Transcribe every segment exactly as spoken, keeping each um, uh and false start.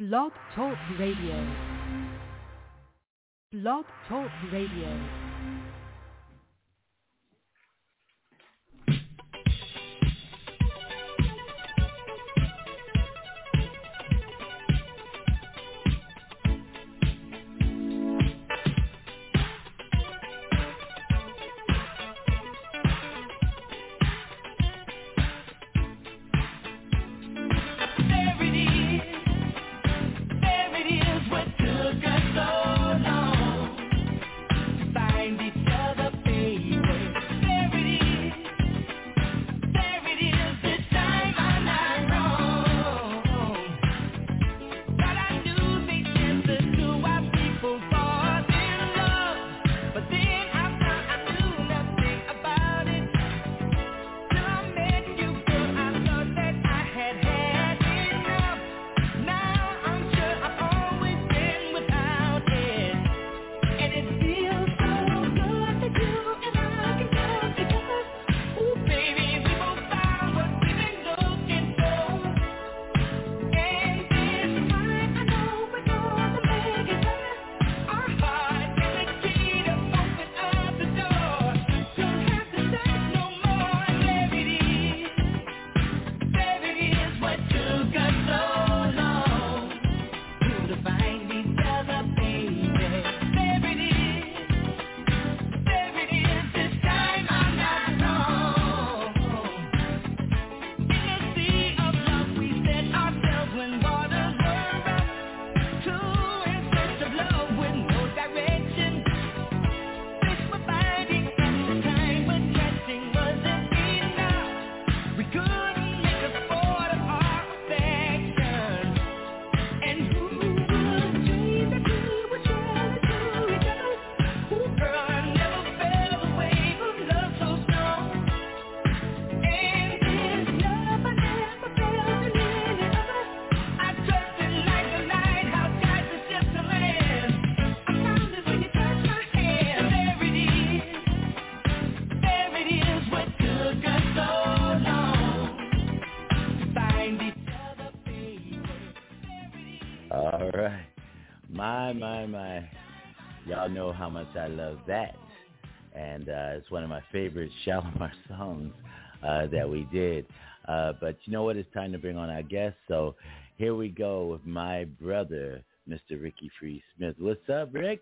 Blog Talk Radio. Blog Talk Radio. My, my, my. Y'all know how much I love that. And uh, it's one of my favorite Shalimar songs uh, that we did. Uh, but you know what? It's time to bring on our guest. So here we go with my brother, Mister Ricky Free Smith. What's up, Rick?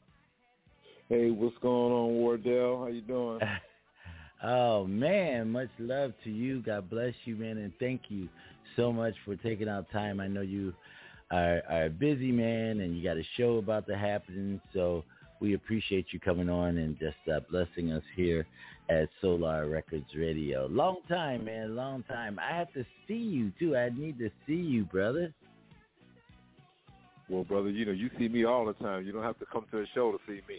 Hey, what's going on, Wardell? How you doing? Oh, man, much love to you. God bless you, man. And thank you so much for taking out time. I know you are, are a busy man and you got a show about to happen, so we appreciate you coming on and just uh, blessing us here at Solar Records Radio. Long time, man, long time. I have to see you, too. I need to see you, brother. Well, brother, you know, you see me all the time. You don't have to come to a show to see me.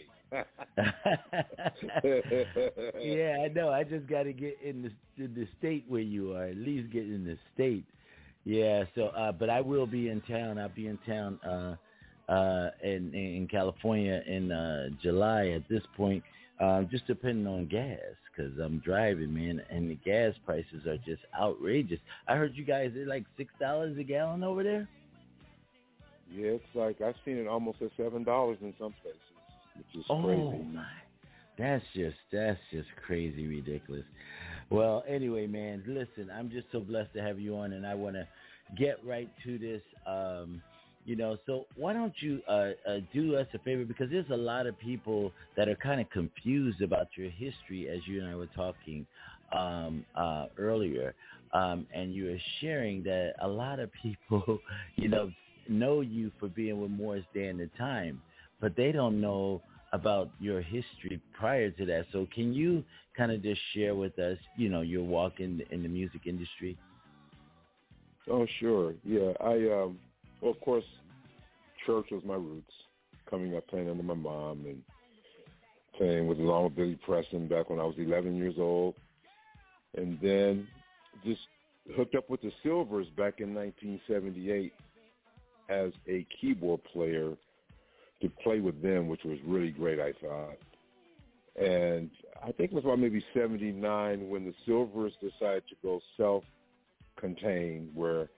Yeah, I know. I just got to get in the, in the state where you are, at least get in the state. Yeah, so, uh, but I will be in town. I'll be in town uh, uh, in, in California in uh, July at this point, uh, just depending on gas, because I'm driving, man, and the gas prices are just outrageous. I heard you guys are like six dollars a gallon over there? Yeah, it's like I've seen it almost at seven dollars in some places, which is oh, crazy. Oh, my. That's just, that's just crazy ridiculous. Well, anyway, man, listen, I'm just so blessed to have you on, and I want to get right to this. Um, you know, so why don't you uh, uh, do us a favor, because there's a lot of people that are kind of confused about your history, as you and I were talking um, uh, earlier, um, and you were sharing that a lot of people, you know, know you for being with Morris Day and the Time, but they don't know about your history prior to that. So can you kind of just share with us, you know, your walk in the, in the music industry? Oh, sure. Yeah, I, um, well, of course, church was my roots, coming up playing under my mom and playing with along with Billy Preston back when I was eleven years old. And then just hooked up with the Silvers back in nineteen seventy-eight as a keyboard player to play with them, which was really great, I thought. And I think it was about maybe seventy-nine when the Silvers decided to go self-contained, where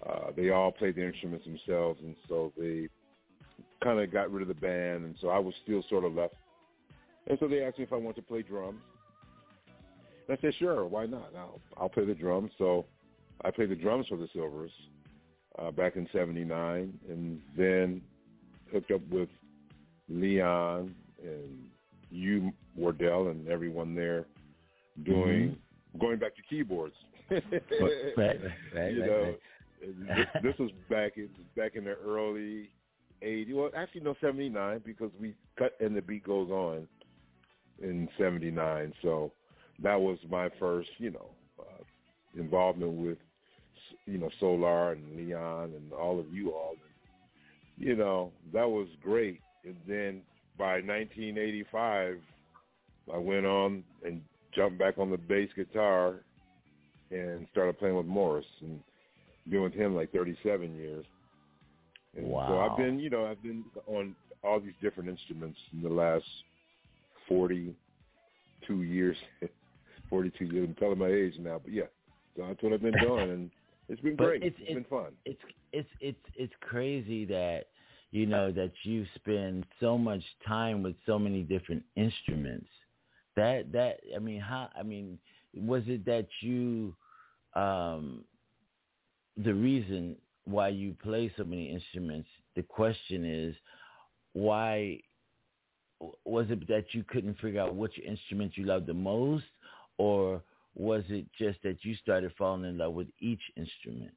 uh, they all played the instruments themselves, and so they kind of got rid of the band, and so I was still sort of left. And so they asked me if I wanted to play drums. And I said, sure, why not? I'll, I'll play the drums. So I played the drums for the Silvers uh, back in seventy-nine, and then hooked up with Leon and you, Wardell, and everyone there doing, mm-hmm. going back to keyboards. right, right, right, you right, know, right. this, this was back in, back in the early eighties. Well, actually, no, seventy-nine, because we cut and the beat goes on in seventy-nine. So that was my first, you know, uh, involvement with, you know, Solar and Leon and all of you all. And, you know, that was great. And then by nineteen eighty-five, I went on and jumped back on the bass guitar and started playing with Morris and been with him like thirty-seven years. And wow. So I've been, you know, I've been on all these different instruments in the last forty-two years. forty-two years. I'm telling my age now, but yeah, so that's what I've been doing, and it's been but great. It's, it's, it's been fun. It's it's it's it's crazy that you know that you spend so much time with so many different instruments. That that I mean, how I mean, was it that you, um, the reason why you play so many instruments? The question is, why was it that you couldn't figure out which instrument you loved the most, or was it just that you started falling in love with each instrument?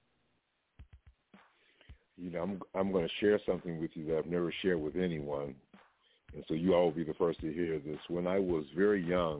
You know, I'm I'm going to share something with you that I've never shared with anyone, and so you all will be the first to hear this. When I was very young,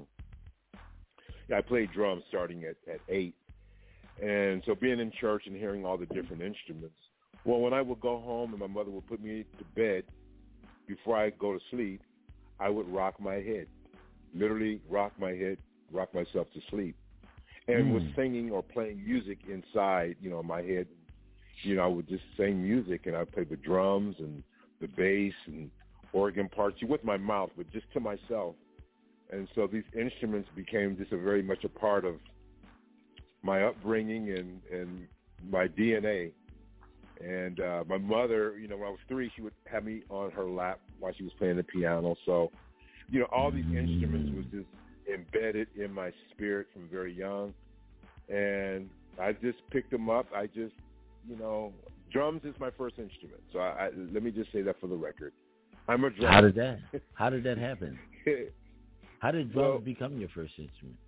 I played drums starting at, at eight, and so being in church and hearing all the different instruments. Well, when I would go home and my mother would put me to bed, before I go to sleep, I would rock my head, literally rock my head, rock myself to sleep, and mm. was singing or playing music inside, you know, my head. You know, I would just sing music, and I'd play the drums and the bass and organ parts with my mouth, but just to myself. And so these instruments became just a very much a part of my upbringing and, and my D N A. And uh, my mother, you know, when I was three, she would have me on her lap while she was playing the piano. So, you know, all these instruments was just embedded in my spirit from very young. And I just picked them up. I just, you know, drums is my first instrument. So I, I, let me just say that for the record. I'm a drummer. How did that? How did that happen? How did drums well, become your first instrument?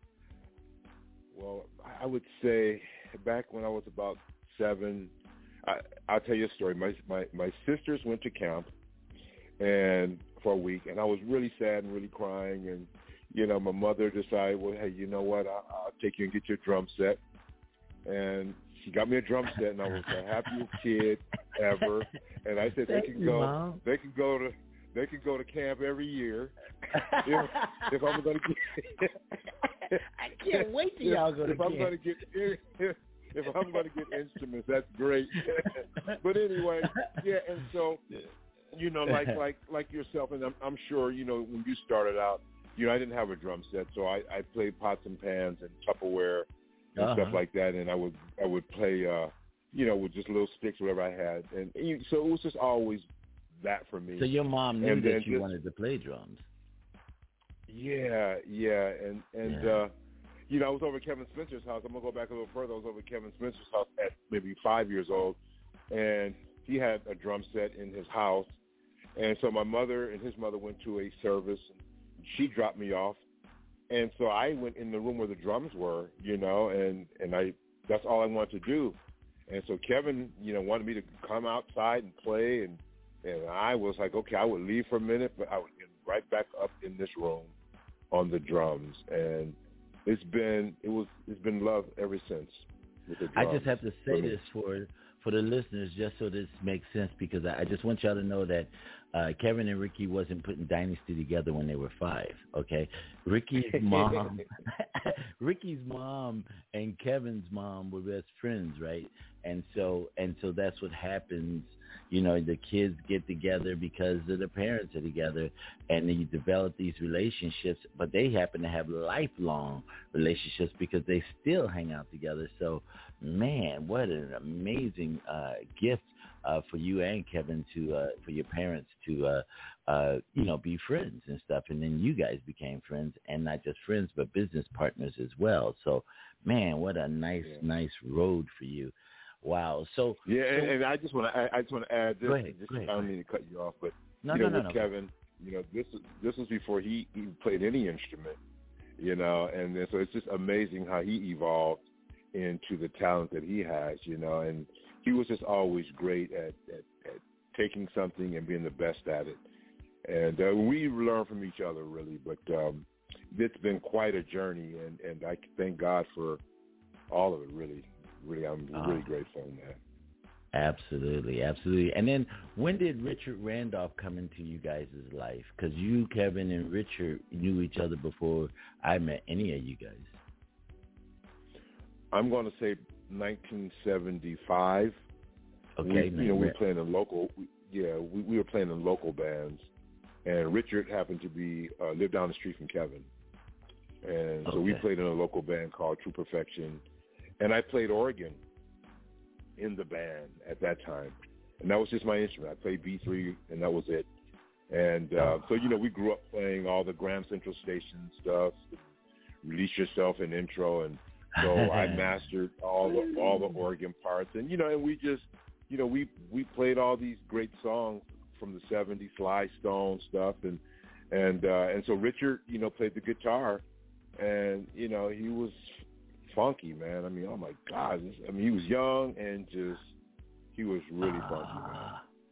Well, I would say back when I was about seven, I, I'll tell you a story. My, my my sisters went to camp and for a week, and I was really sad and really crying. And you know, my mother decided, well, hey, you know what? I'll, I'll take you and get your drum set. And she got me a drum set, and I was the happiest kid ever. And I said Thank they can you, go, Mom. they can go to, they can go to camp every year. if, if I'm going to get, I can't wait till y'all go to if camp. I'm going to get, if, if I'm going to get instruments, that's great. But anyway, yeah. And so, you know, like like like yourself, and I'm, I'm sure you know when you started out, you know, I didn't have a drum set, so I, I played pots and pans and Tupperware and uh-huh. stuff like that, and I would I would play, uh, you know, with just little sticks, whatever I had, and, and you, so it was just always that for me. So your mom knew and that you just, wanted to play drums. Yeah, yeah, and and yeah. uh, you know, I was over at Kevin Spencer's house. I'm gonna go back a little further. I was over at Kevin Spencer's house at maybe five years old, and he had a drum set in his house, and so my mother and his mother went to a service, and she dropped me off, and so I went in the room where the drums were, you know, and and I that's all I wanted to do, and so Kevin, you know, wanted me to come outside and play, and and I was like, okay, I would leave for a minute, but I would get right back up in this room on the drums, and it's been it was it's been love ever since with the drums. I just have to say this for for the listeners, just so this makes sense, because I, I just want y'all to know that uh, Kevin and Ricky wasn't putting Dynasty together when they were five. Okay, Ricky's mom, Ricky's mom, and Kevin's mom were best friends, right? And so and so that's what happens. You know, the kids get together because the parents are together, and then you develop these relationships, but they happen to have lifelong relationships because they still hang out together. So, man, what an amazing uh, gift uh, for you and Kevin to uh, for your parents to uh, uh, you know be friends and stuff, and then you guys became friends, and not just friends but business partners as well. So, man, what a nice yeah. nice road for you. Wow. So yeah, so, and, and I just want to I just want to add this. Go ahead, just, go ahead, I don't go mean to cut you off, but no, you know, no, with no, no. Kevin, you know, this is this was before he, he played any instrument, you know, and then, so it's just amazing how he evolved into the talent that he has, you know, and he was just always great at, at, at taking something and being the best at it. And uh, we learn from each other, really, but um, it's been quite a journey, and, and I thank God for all of it, really. Really, I'm Oh. really grateful in that. Absolutely, absolutely. And then when did Richard Randolph come into you guys' life? Because you, Kevin, and Richard knew each other before I met any of you guys. I'm going to say nineteen seventy-five. Okay, we, you know, we were playing in local. Yeah, we, we were playing in local bands, and Richard happened to be uh, lived down the street from Kevin, and so okay. we played in a local band called True Perfection, and I played organ in the band at that time, and that was just my instrument. I played B three, and that was it. And uh, so, you know, we grew up playing all the Graham Central Station stuff, Release Yourself and Intro, and so I mastered all the all the organ parts, and you know, and we just, you know, we we played all these great songs from the seventies, Sly Stone stuff, and and uh, and so Richard, you know, played the guitar, and you know, he was funky, man. I mean, oh my God, I mean, he was young and just he was really funky, man.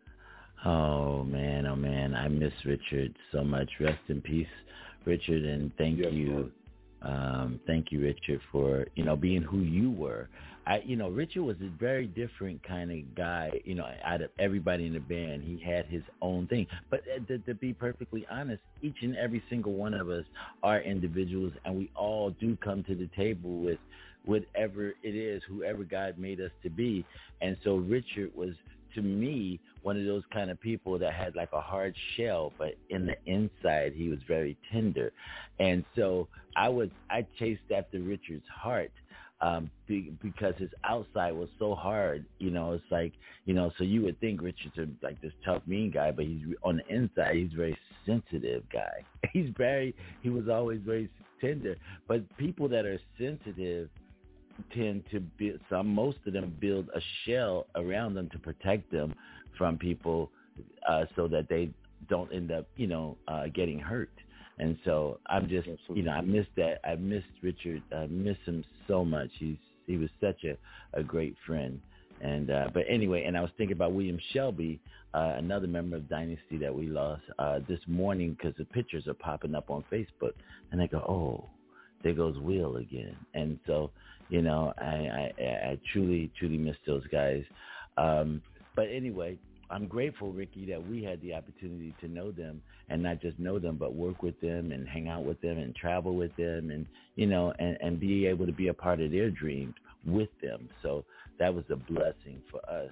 Oh man, oh man, I miss Richard so much. Rest in peace, Richard, and thank yes, you. Lord. Um, thank you, Richard, for, you know, being who you were. I, you know, Richard was a very different kind of guy, you know, out of everybody in the band. He had his own thing. But uh, to, to be perfectly honest, each and every single one of us are individuals, and we all do come to the table with whatever it is, whoever God made us to be. And so Richard was, to me, one of those kind of people that had like a hard shell, but in the inside, he was very tender. And so I was, I chased after Richard's heart um, be, because his outside was so hard. You know, it's like, you know, so you would think Richard's a, like this tough, mean guy, but he's on the inside, he's a very sensitive guy. He's very, he was always very tender. But people that are sensitive tend to build, some, most of them build a shell around them to protect them from people uh, so that they don't end up, you know, uh, getting hurt. And so I'm just, Absolutely. you know, I miss that. I missed Richard. I miss him so much. He's he was such a, a great friend. And uh, but anyway, and I was thinking about William Shelby, uh, another member of Dynasty that we lost uh, this morning, because the pictures are popping up on Facebook, and I go, oh, there goes Will again. And so, you know, I, I, I truly, truly miss those guys. Um, but anyway, I'm grateful, Ricky, that we had the opportunity to know them, and not just know them, but work with them and hang out with them and travel with them, and, you know, and, and be able to be a part of their dreams with them. So that was a blessing for us.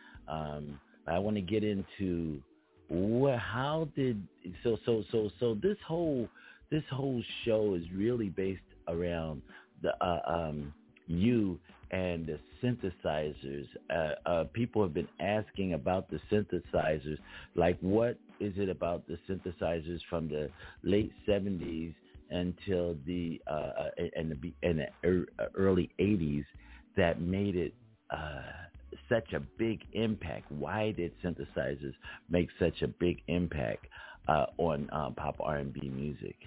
Um, I want to get into what, how did, so, so, so, so this whole, this whole show is really based around the, uh, um, you and the synthesizers. Uh, uh, people have been asking about the synthesizers. Like, what is it about the synthesizers from the late seventies until the uh, and the and the early eighties that made it uh, such a big impact? Why did synthesizers make such a big impact uh, on um, pop R and B music?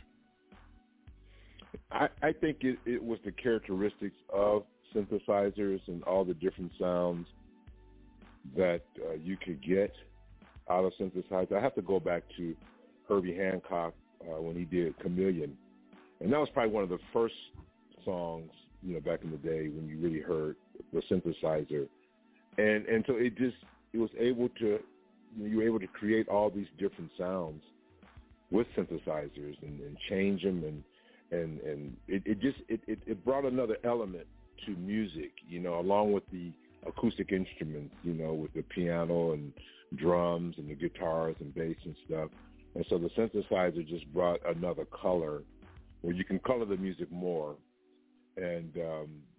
I, I think it, it was the characteristics of synthesizers and all the different sounds that uh, you could get out of synthesizers. I have to go back to Herbie Hancock uh, when he did Chameleon. And that was probably one of the first songs, you know, back in the day when you really heard the synthesizer. And and so it just, it was able to, you know, you were able to create all these different sounds with synthesizers and, and change them, and and and it, it just it, it, it brought another element to music, you know, along with the acoustic instruments, you know, with the piano and drums and the guitars and bass and stuff. And so the synthesizer just brought another color where you can color the music more. And um,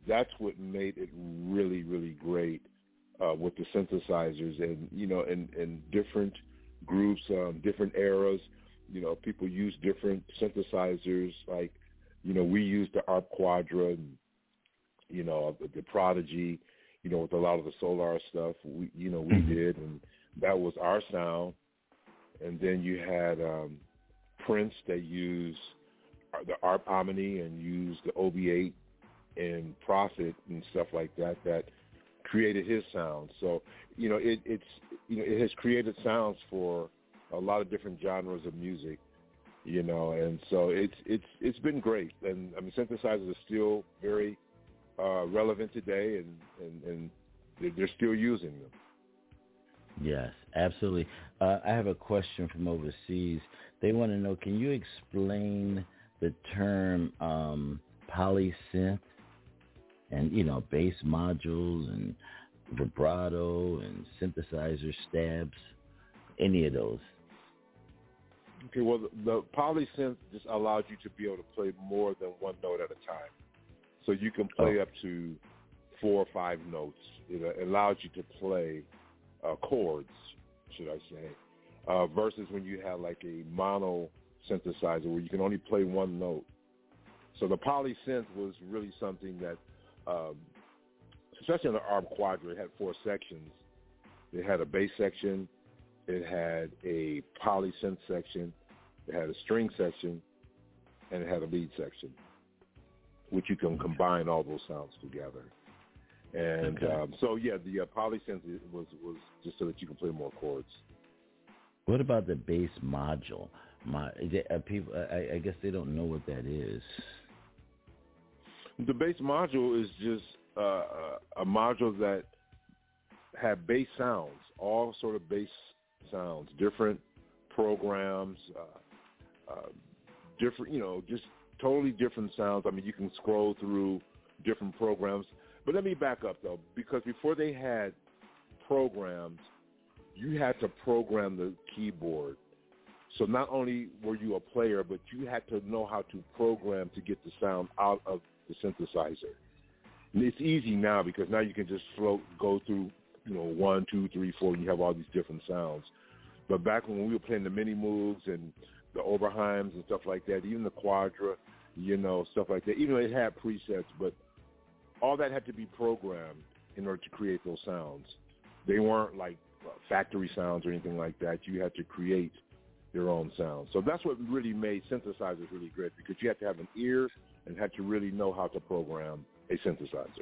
that's what made it really, really great uh, with the synthesizers, and you know, in, in different groups, um, different eras. You know, people use different synthesizers. Like, you know, we used the ARP Quadra, and, you know, the, the Prodigy. You know, with a lot of the Solar stuff, we, you know, we mm-hmm. did, and that was our sound. And then you had um, Prince that used the ARP Omni and used the O B eight and Prophet and stuff like that. That created his sound. So, you know, it, it's you know, it has created sounds for a lot of different genres of music. You know, and so it's it's it's been great. And I mean, synthesizers are still very Uh, relevant today, and, and, and they're, they're still using them. Yes, absolutely. Uh, I have a question from overseas. They want to know, can you explain the term um, polysynth and, you know, bass modules and vibrato and synthesizer stabs, any of those? Okay, well, the, the polysynth just allows you to be able to play more than one note at a time. So you can play oh. up to four or five notes. It allows you to play uh, chords, should I say, uh, versus when you have like a mono synthesizer where you can only play one note. So the polysynth was really something that, um, especially on the ARP Quadra, it had four sections. It had a bass section, it had a polysynth section, it had a string section, and it had a lead section, which you can combine all those sounds together. And okay. um, so, yeah, the uh, polysynth was, was just so that you can play more chords. What about the bass module? My, uh, people, I, I guess they don't know what that is. The bass module is just uh, a module that have bass sounds, all sort of bass sounds, different programs, uh, uh, different, you know, just totally different sounds. I mean, you can scroll through different programs. But let me back up, though, because before they had programs, you had to program the keyboard. So not only were you a player, but you had to know how to program to get the sound out of the synthesizer. And it's easy now because now you can just float, go through, you know, one, two, three, four, and you have all these different sounds. But back when we were playing the mini moves and the Oberheims and stuff like that, even the Quadra, you know, stuff like that, even though it had presets, but all that had to be programmed in order to create those sounds. They weren't like factory sounds or anything like that. You had to create your own sounds. So that's what really made synthesizers really great, because you had to have an ear and had to really know how to program a synthesizer.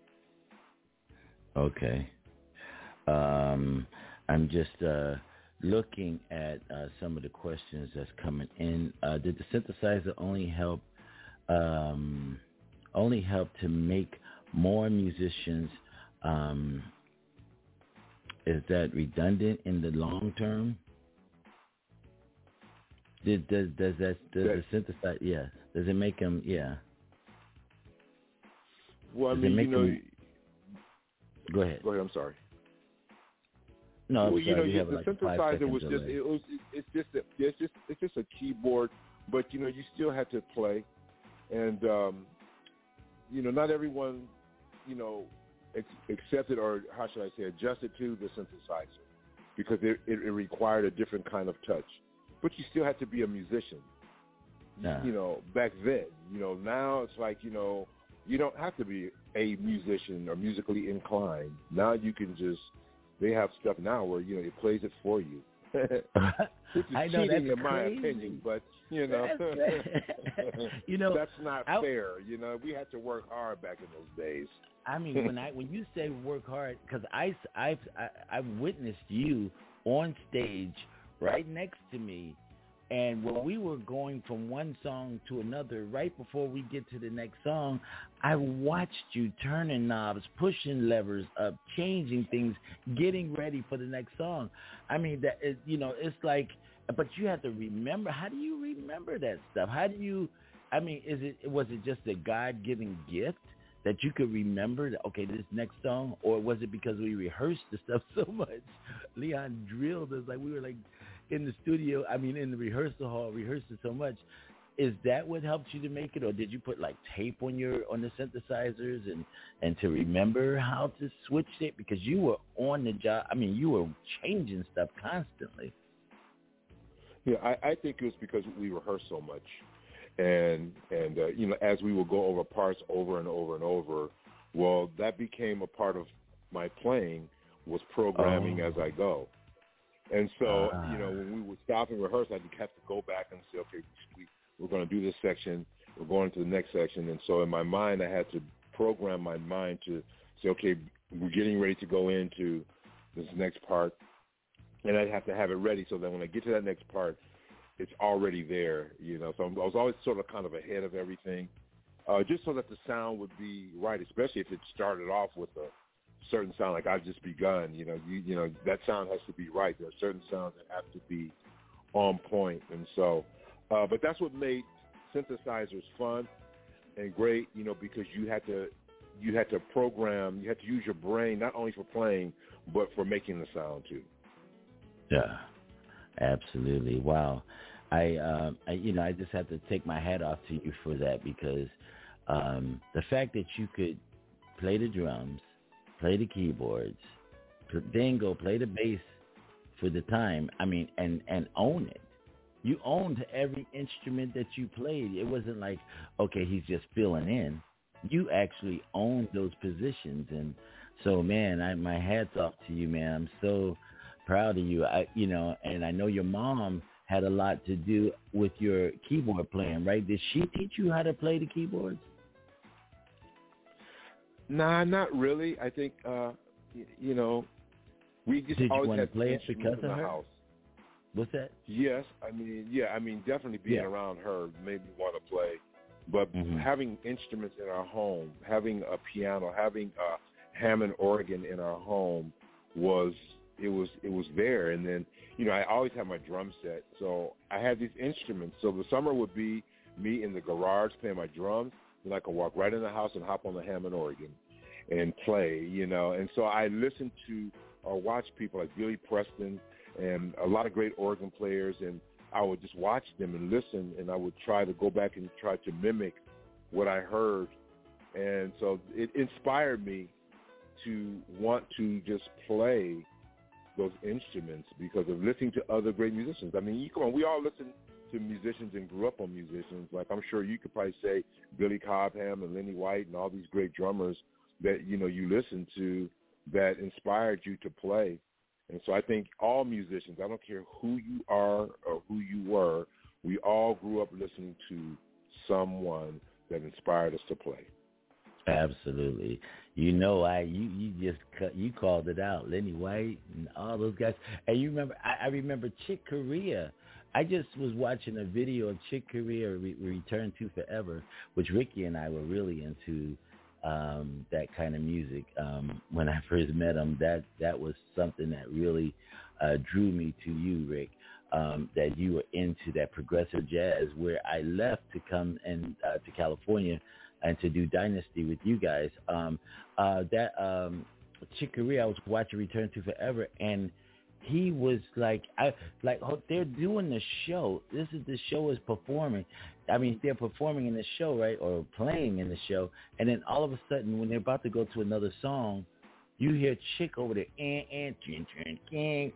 Okay. Um, I'm just uh, looking at uh, some of the questions that's coming in. Uh, did the synthesizer only help um, only help to make more musicians? Um, is that redundant in the long term? Did, does does that does that, the synthesizer? Yeah. Does it make them? Yeah. Well, I does mean, you know. Them, go ahead. Go ahead. I'm sorry. No, I'm well, sorry. you know, we yeah, have the like synthesizer was just it was it's just a, it's just it's just a keyboard, but you know, you still had to play, and um, you know, not everyone, you know, ex- accepted or how should I say, adjusted to the synthesizer, because it, it, it required a different kind of touch. But you still had to be a musician. Nah. You know, back then. You know, now it's like, you know, you don't have to be a musician or musically inclined. Now you can just, they have stuff now where, you know, it plays it for you. Which is I know, cheating in crazy. my opinion, but, you know, you know, that's not I, fair. You know, we had to work hard back in those days. I mean, when I when you say work hard, because I, I've, I, I've witnessed you on stage right next to me, and when we were going from one song to another, right before we get to the next song, I watched you turning knobs, pushing levers up, changing things, getting ready for the next song. I mean, that is, you know, it's like, but you have to remember. How do you remember that stuff? How do you? I mean, is it was it just a God-given gift that you could remember that, okay, this next song, or was it because we rehearsed the stuff so much? Leon drilled us like we were like in the studio, I mean in the rehearsal hall, rehearsed it so much. is that what helped you to make it, or did you put like tape on your on the synthesizers and and to remember how to switch it, because you were on the job? I mean, you were changing stuff constantly. Yeah, I, I think it was because we rehearsed so much, and and uh, you know, as we would go over parts over and over and over, well, that became a part of my playing, was programming Oh. as I go. And so, Ah. you know, when we would stop and rehearse, I'd have to go back and say, okay, we, we're going to do this section, we're going to the next section. And so in my mind, I had to program my mind to say, okay, we're getting ready to go into this next part. And I'd have to have it ready so that when I get to that next part, it's already there, you know. So I was always sort of kind of ahead of everything, uh, just so that the sound would be right, especially if it started off with a certain sound, like I've just begun, you know, you, you know, that sound has to be right. There are certain sounds that have to be on point. And so, uh, but that's what made synthesizers fun and great, you know, because you had to, you had to program, you had to use your brain, not only for playing, but for making the sound too. Yeah, absolutely. Wow. I, um, I, you know, I just have to take my hat off to you for that, because um, the fact that you could play the drums, play the keyboards, then go play the bass for the time, I mean, and, and own it. You owned every instrument that you played. It wasn't like, okay, he's just filling in. You actually owned those positions. And so, man, I, my hat's off to you, man. I'm so proud of you. I, you know, and I know your mom had a lot to do with your keyboard playing, right? Did she teach you how to play the keyboards? Nah, not really. I think, uh, y- you know, we just Did you always want to had play it instruments because in of the her? house. What's that? Yes, I mean, yeah, I mean, definitely being Yeah. around her made me want to play. But Mhm. having instruments in our home, having a piano, having a Hammond organ in our home was it was it was there. And then, you know, I always had my drum set, so I had these instruments. So the summer would be me in the garage playing my drums, and I could walk right in the house and hop on the Hammond organ and play, you know. And so I listened to or watched people like Billy Preston and a lot of great organ players, and I would just watch them and listen, and I would try to go back and try to mimic what I heard. And so it inspired me to want to just play those instruments because of listening to other great musicians. I mean, you come on, we all listen to musicians and grew up on musicians. Like, I'm sure you could probably say Billy Cobham and Lenny White and all these great drummers that, you know, you listen to that inspired you to play. And so I think all musicians, I don't care who you are or who you were, we all grew up listening to someone that inspired us to play. Absolutely. You know, I you, you just cut, you called it out, Lenny White and all those guys. And you remember, I, I remember Chick Corea. I just was watching a video of Chick Corea re- Return to Forever, which Ricky and I were really into um, that kind of music. Um, when I first met him, that that was something that really uh, drew me to you, Rick. Um, that you were into that progressive jazz, where I left to come and uh, to California and to do Dynasty with you guys. Um, uh, that um, Chick Corea, I was watching Return to Forever, and he was like, I like oh, they're doing the show. This is the show is performing. I mean, they're performing in the show, right, or playing in the show, and then all of a sudden, when they're about to go to another song, you hear Chick over there, and and chin chin king,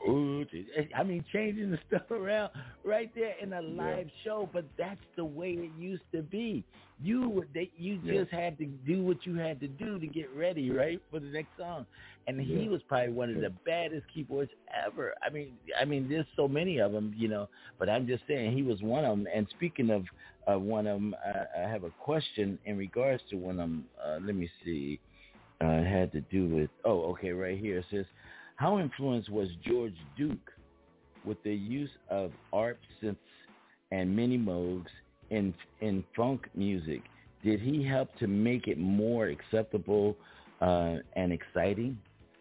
I mean, changing the stuff around right there in a live yeah. show. But that's the way it used to be. You would, they, you yeah. just had to do what you had to do to get ready, right, for the next song. And yeah. he was probably one of the baddest keyboards ever. I mean, I mean, there's so many of them, you know. But I'm just saying, he was one of them. And speaking of uh, one of them, I, I have a question in regards to one of them. Uh, let me see. Uh, it had to do with, oh, okay, right here. It says, how influenced was George Duke with the use of A R P synths and mini moogs in in funk music? Did he help to make it more acceptable uh, and exciting?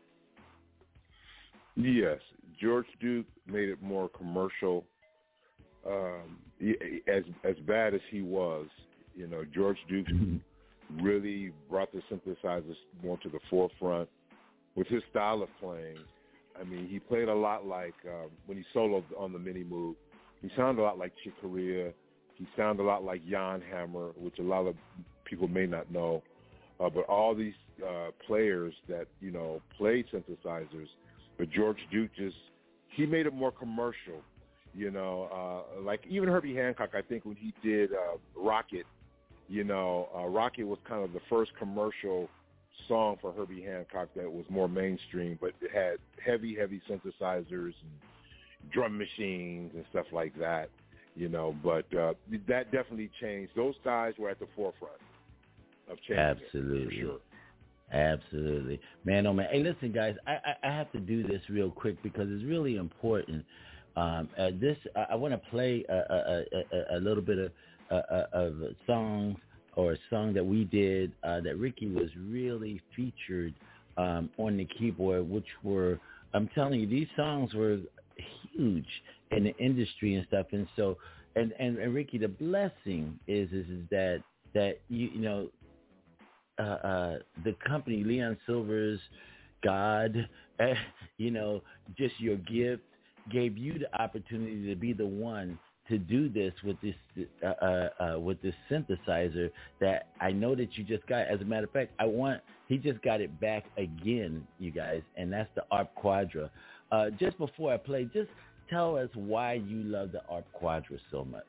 Yes. George Duke made it more commercial. Um, as as bad as he was, you know, George Duke really brought the synthesizers more to the forefront with his style of playing. I mean, he played a lot like uh, when he soloed on the Mini Moog. He sounded a lot like Chick Corea. He sounded a lot like Jan Hammer, which a lot of people may not know. Uh, but all these uh, players that, you know, played synthesizers, but George Duke just, he made it more commercial, you know. Uh, like even Herbie Hancock, I think when he did uh, Rocket, you know, uh, Rocket was kind of the first commercial song for Herbie Hancock that was more mainstream, but it had heavy, heavy synthesizers and drum machines and stuff like that, you know. But uh, that definitely changed. Those guys were at the forefront of changing. Absolutely. It, for sure. Absolutely. Man, oh man. Hey, listen, guys, I, I, I have to do this real quick because it's really important. Um, uh, this I, I want to play a, a, a, a little bit of, uh, of songs or a song that we did uh, that Ricky was really featured um, on the keyboard, which were, I'm telling you, these songs were huge in the industry and stuff. And so, and, and, and Ricky, the blessing is, is, is that, that you, you know, uh, uh, the company, Leon Silver's God, uh, you know, just your gift gave you the opportunity to be the one to do this with this uh, uh, uh, with this synthesizer that I know that you just got. As a matter of fact, I want he just got it back again, you guys, and that's the A R P Quadra. Uh, just before I play, just tell us why you love the A R P Quadra so much.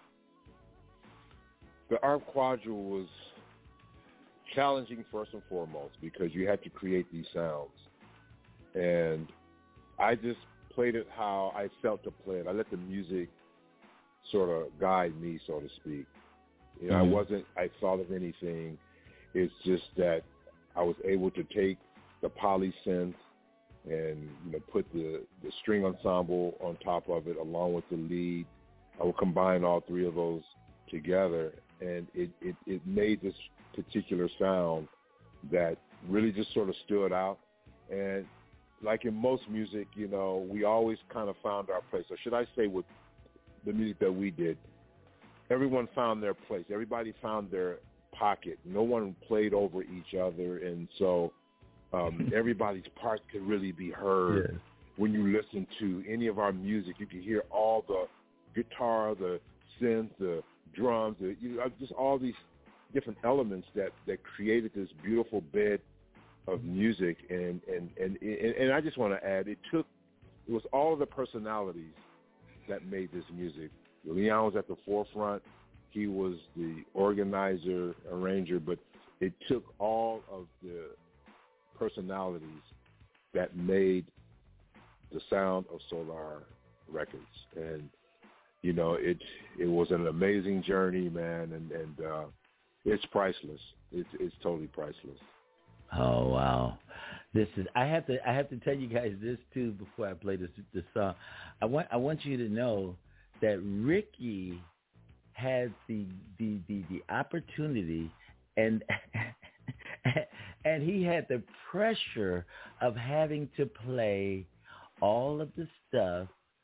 The A R P Quadra was challenging first and foremost because you had to create these sounds, and I just played it how I felt to play it. I let the music sort of guide me, so to speak. You know, mm-hmm. I wasn't, I thought of anything. It's just that I was able to take the polysynth and, you know, put the, the string ensemble on top of it along with the lead. I would combine all three of those together, and it, it, it made this particular sound that really just sort of stood out. And like in most music, you know, we always kind of found our place. Or should I say with the music that we did, everyone found their place. Everybody found their pocket. No one played over each other. And so um, everybody's parts could really be heard. Yeah. When you listen to any of our music, you can hear all the guitar, the synth, the drums, the, you know, just all these different elements that, that created this beautiful bed of music. And, and, and, and, and I just want to add, it took, it was all of the personalities that made this music. Leon was at the forefront. He was the organizer, arranger, but it took all of the personalities that made the sound of Solar Records. And, you know, it it was an amazing journey, man, and, and uh, it's priceless. It's it's totally priceless. Oh wow, this is. I have to. I have to tell you guys this too before I play this this song. I want. I want you to know that Ricky had the the the, the opportunity, and and he had the pressure of having to play all of the stuff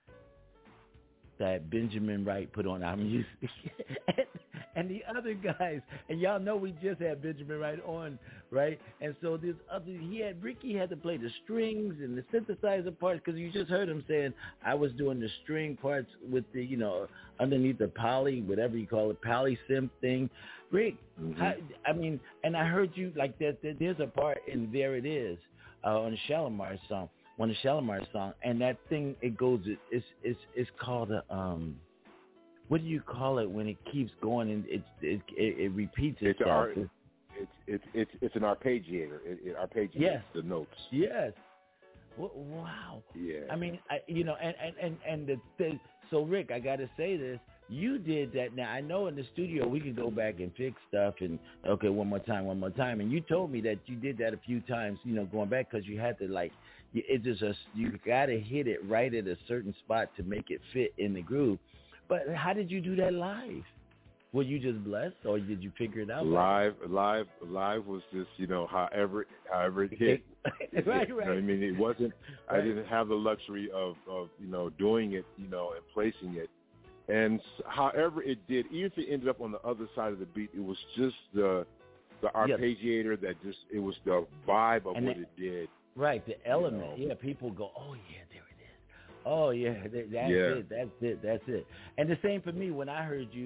that Benjamin Wright put on our music. and, and the other guys, and y'all know we just had Benjamin Wright on, right? And so this other, he had, Ricky had to play the strings and the synthesizer parts, because you just heard him saying, I was doing the string parts with the, you know, underneath the poly, whatever you call it, polysynth thing. Rick, mm-hmm. I, I mean, and I heard you, like, that, that there's a part in There It Is uh, on the Shalimar song. On the Shalimar song, and that thing, it goes, it's it's it's called a, um, what do you call it when it keeps going and it it it, it repeats it's itself? Ar- it's it's it's it's an arpeggiator. It, it arpeggiates yes. the notes. Yes. Wow. Yeah. I mean, I, you know, and and and and the thing. So Rick, I got to say this. You did that. Now, I know in the studio we can go back and fix stuff and, okay, one more time, one more time. And you told me that you did that a few times, you know, going back because you had to, like, it just, a, you got to hit it right at a certain spot to make it fit in the groove. But how did you do that live? Were you just blessed, or did you figure it out? Live, live, live was just, you know, however, however it hit. It, right, hit. right. You know, I mean, it wasn't, right. I didn't have the luxury of, of, you know, doing it, you know, and placing it. And however it did, even if it ended up on the other side of the beat, it was just the the arpeggiator yep. that just, it was the vibe of and what that, it did. Right, the element. You know? Yeah, people go, oh, yeah, there it is. Oh, yeah, that, that's yeah. it, that's it, that's it. And the same for me when I heard you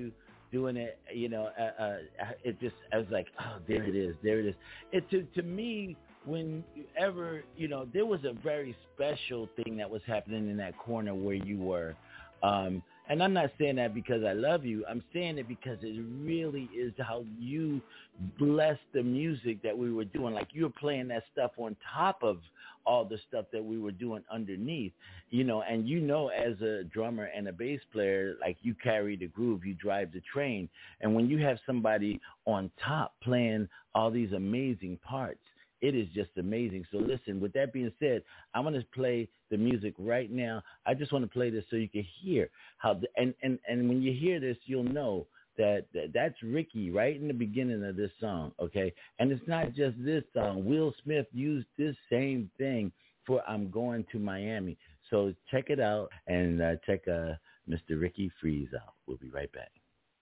doing it, you know, uh, uh, it just, I was like, oh, there it is, there it is. It to to me, whenever, you know, there was a very special thing that was happening in that corner where you were. Um, and I'm not saying that because I love you. I'm saying it because it really is how you blessed the music that we were doing. Like you were playing that stuff on top of all the stuff that we were doing underneath, you know, and you know, as a drummer and a bass player, like you carry the groove, you drive the train. And when you have somebody on top playing all these amazing parts, it is just amazing. So listen, with that being said, I'm going to play the music right now. I just want to play this so you can hear how, the, and, and, and when you hear this, you'll know that, that that's Ricky right in the beginning of this song, okay? And it's not just this song. Will Smith used this same thing for I'm Going to Miami. So check it out and uh, check uh, Mister Ricky Freeze out. We'll be right back.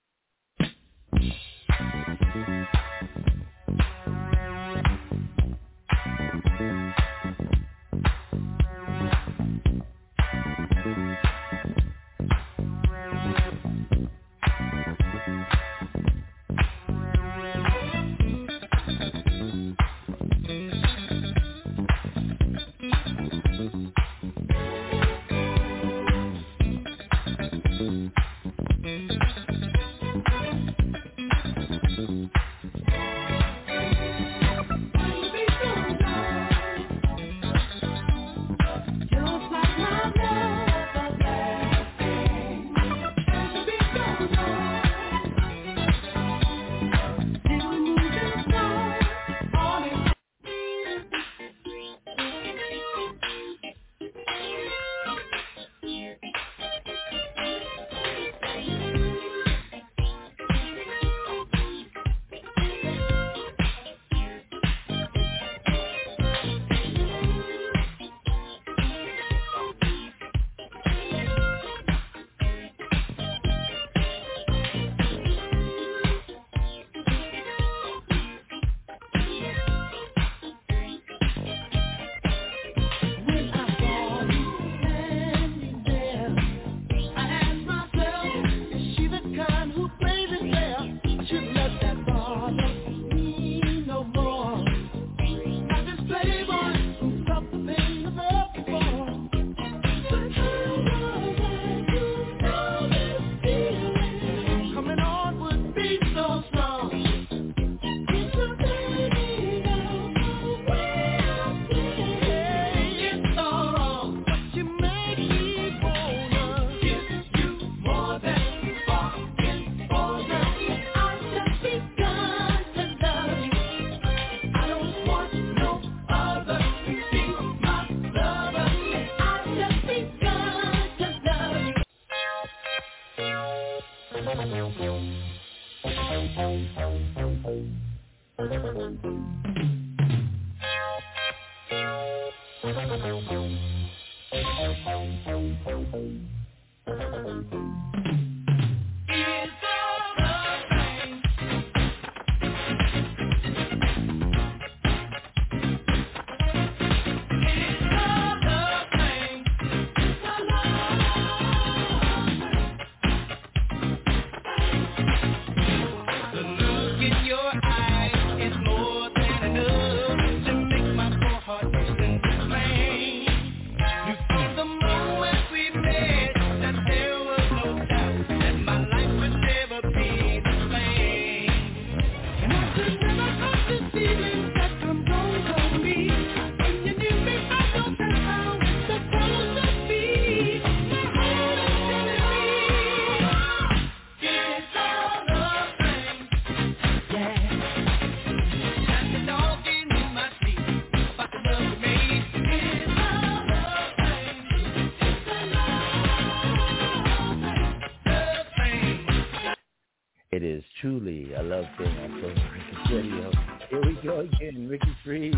It is truly a love thing on Soul Frequency Radio. Here we go again, Ricky Freeze.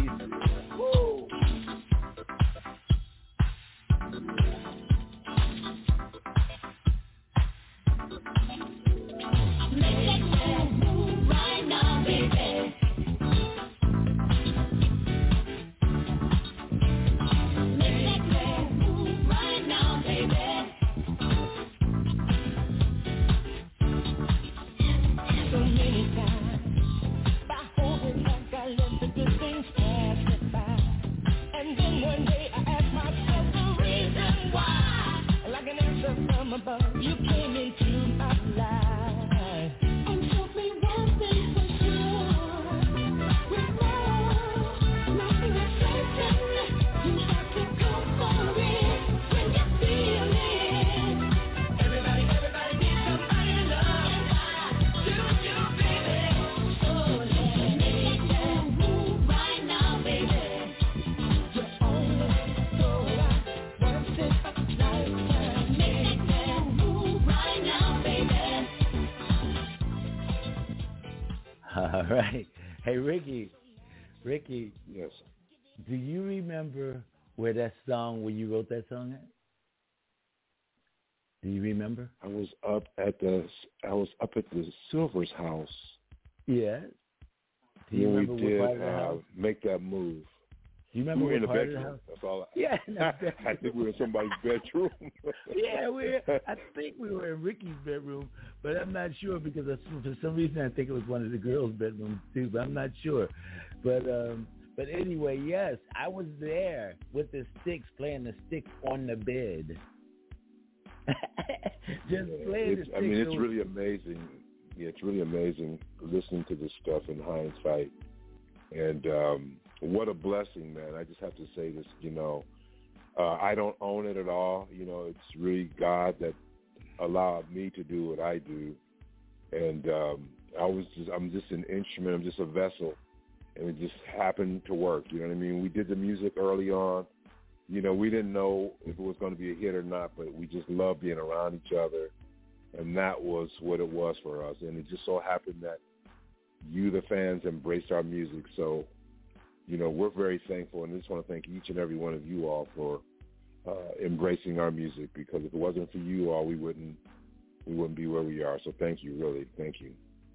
Woo! Right now, baby. Right now, baby. from above. You came into my life and told me one thing for sure. With love, nothing is certain. You have to go for it when you feel it. Everybody, everybody needs somebody to love. Do you, baby? So let me that move right now, baby. You're only so right. Once in a lifetime. Make that move right now, baby. All right. Hey, Ricky. Ricky, Yes. do you remember where that song, where you wrote that song at? Do you remember? I was up at the I was up at the Silver's house Yeah. Do you when remember we what part did of the uh, house? make that move. Do you We remember were in the what part of the bedroom. house? That's all. I, Yeah, in the I bedroom. think we were in somebody's bedroom. Yeah, we. I think we were in Ricky's bedroom, but I'm not sure because of, for some reason I think it was one of the girls' bedrooms too. But I'm not sure. But um, but anyway, yes, I was there with the sticks, playing the sticks on the bed. Just playing the It's, sticks. I mean, it's It was- really amazing. Yeah, it's really amazing listening to this stuff in hindsight. And um, what a blessing, man. I just have to say this, you know, uh, I don't own it at all. You know, it's really God that allowed me to do what I do. And um, I was just, I'm just an instrument. I'm just a vessel. And it just happened to work. You know what I mean? We did the music early on. You know, we didn't know if it was going to be a hit or not, but we just loved being around each other. And that was what it was for us. And it just so happened that you, the fans, embraced our music. So, you know, we're very thankful. And I just want to thank each and every one of you all for uh, embracing our music, because if it wasn't for you all, we wouldn't we wouldn't be where we are. So thank you, really. Thank you.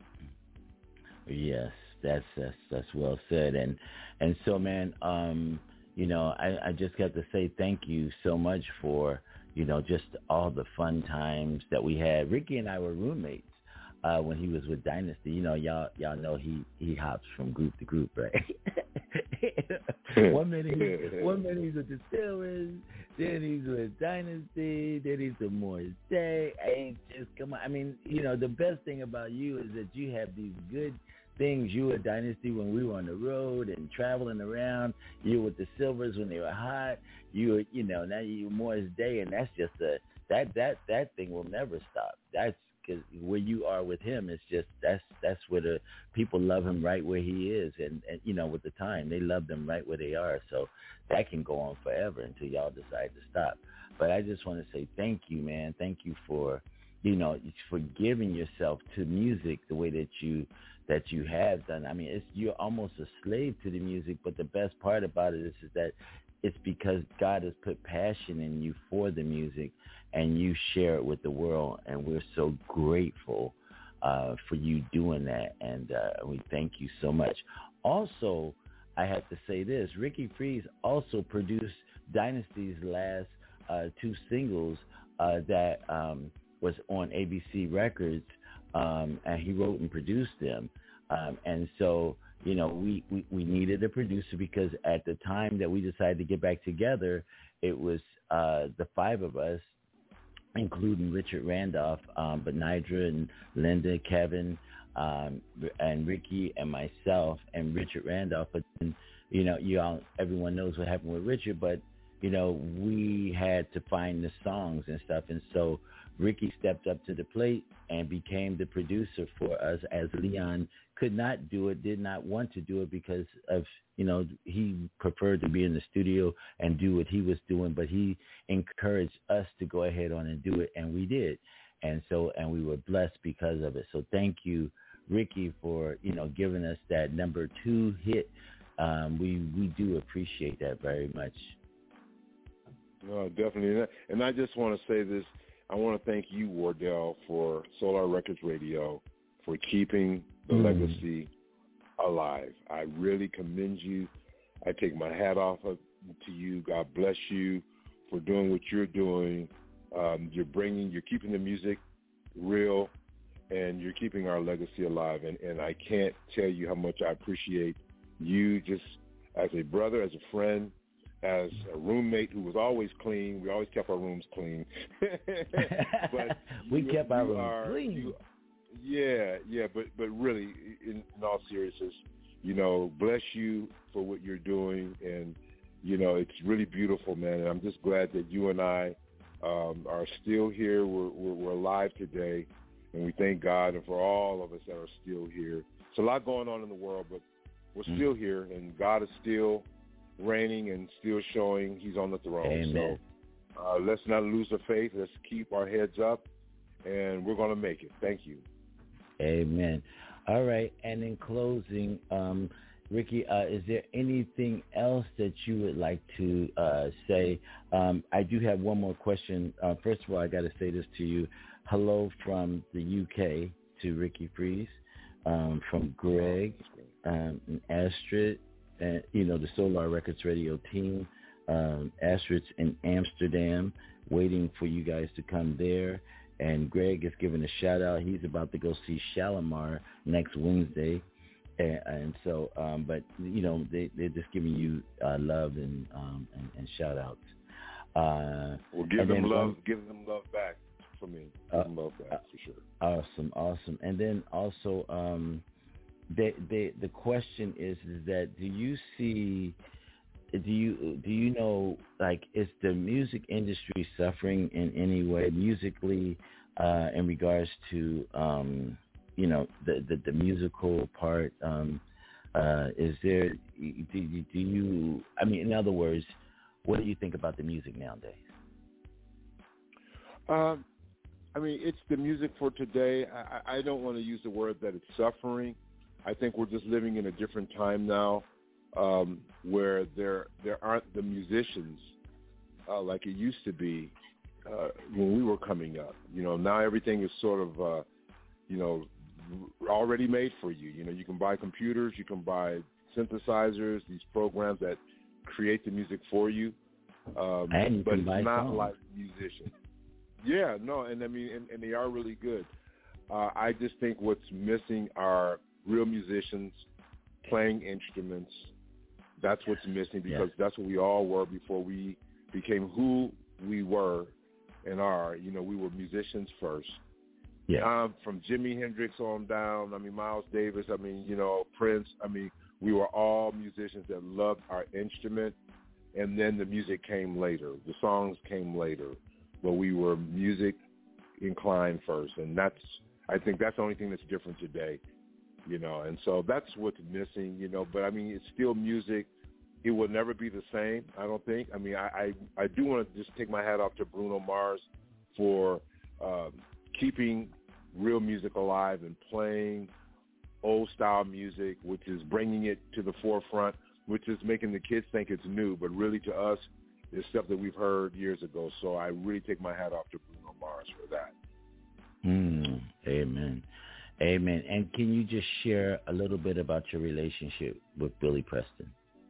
Yes, that's that's that's well said. And and so, man, um, you know, I, I just got to say thank you so much for, you know, just all the fun times that we had. Ricky and I were roommates uh, when he was with Dynasty. You know, y'all y'all know he, he hops from group to group, right? one minute he's, one minute he's with the Silvers, then he's with Dynasty, then he's with Morris Day. Hey, just come on. I mean, you know, the best thing about you is that you have these good things. You were Dynasty when we were on the road and traveling around. You were with the Silvers when they were hot. You were, you know, now you Morris Day, and that's just a that that that thing will never stop. That's because where you are with him, it's just that's that's where the people love him right where he is, and, and you know, with the time they love them right where they are. So that can go on forever until y'all decide to stop. But I just want to say thank you, man. Thank you for, you know, for giving yourself to music the way that you that you have done. I mean, it's you're almost a slave to the music, but the best part about it is, is that it's because God has put passion in you for the music, and you share it with the world, and we're so grateful uh, for you doing that, and uh, we thank you so much. Also, I have to say this, Ricky Freeze also produced Dynasty's last uh, two singles uh, that um, was on A B C Records, um, and he wrote and produced them. Um, and so, you know, we, we, we needed a producer because at the time that we decided to get back together, it was uh, the five of us, including Richard Randolph, um, but Nidra and Linda, Kevin, um, and Ricky and myself and Richard Randolph. But, you know, you all, everyone knows what happened with Richard, but, you know, we had to find the songs and stuff. And so Ricky stepped up to the plate and became the producer for us, as Leon could not do it, did not want to do it because of, you know, he preferred to be in the studio and do what he was doing, but he encouraged us to go ahead on and do it, and we did. And so, and we were blessed because of it. So thank you, Ricky, for, you know, giving us that number two hit. Um, we, we do appreciate that very much. No, definitely. And I just want to say this. I want to thank you, Wardell, for Solar Records Radio, for keeping the mm. legacy alive. I really commend you. I take my hat off to you. God bless you for doing what you're doing. Um, you're bringing, you're keeping the music real, and you're keeping our legacy alive. And, and I can't tell you how much I appreciate you just as a brother, as a friend, as a roommate who was always clean. We always kept our rooms clean. But we you, kept our you rooms are, clean. You, yeah, yeah, but but really, in, in all seriousness, you know, bless you for what you're doing, and you know, it's really beautiful, man. And I'm just glad that you and I um, are still here. We're, we're we're alive today, and we thank God, and for all of us that are still here. It's a lot going on in the world, but we're mm. still here, and God is still reigning and still showing He's on the throne. Amen. So uh, let's not lose the faith. Let's keep our heads up, and we're going to make it. Thank you. Amen. All right. And in closing, um, Ricky, uh, is there anything else that you would like to uh, say? Um, I do have one more question. Uh, first of all, I got to say this to you. Hello from the U K to Ricky Freeze, um, from Greg um, and Astrid, and, you know, the Solar Records Radio team. Um, Astrid's in Amsterdam, waiting for you guys to come there. And Greg is giving a shout out. He's about to go see Shalimar next Wednesday. And, and so, um, but, you know, they, they're just giving you uh, love and, um, and, and shout outs. Uh, well, give them love, one, give them love back for me. Give uh, them love back for sure. Awesome, awesome. And then also, um, they, they, the question is, is that do you see, do you do you know, like, is the music industry suffering in any way musically uh, in regards to, um, you know, the, the, the musical part? Um, uh, is there, do you, do you, I mean, in other words, what do you think about the music nowadays? Um, I mean, it's the music for today. I, I don't want to use the word that it's suffering. I think we're just living in a different time now. Um, where there there aren't the musicians uh, like it used to be uh, when we were coming up. You know, now everything is sort of, uh, you know, already made for you. You know, you can buy computers, you can buy synthesizers, these programs that create the music for you. Um, and you but can it's buy not songs. like musicians. Yeah, no, and I mean, and, and they are really good. Uh, I just think what's missing are real musicians playing instruments. That's what's missing, because yeah. that's what we all were before we became who we were and are. You know, we were musicians first. Yeah. Um, from Jimi Hendrix on down, I mean, Miles Davis, I mean, you know, Prince. I mean, we were all musicians that loved our instrument, and then the music came later. The songs came later, but we were music inclined first, and that's, I think that's the only thing that's different today. You know, and so that's what's missing, you know, but I mean, it's still music. It will never be the same, I don't think. I mean, I, I, I do want to just take my hat off to Bruno Mars for um, keeping real music alive and playing old style music, which is bringing it to the forefront, which is making the kids think it's new, but really to us, it's stuff that we've heard years ago. So I really take my hat off to Bruno Mars for that. Mm, amen. Amen. And can you just share a little bit about your relationship with Billy Preston?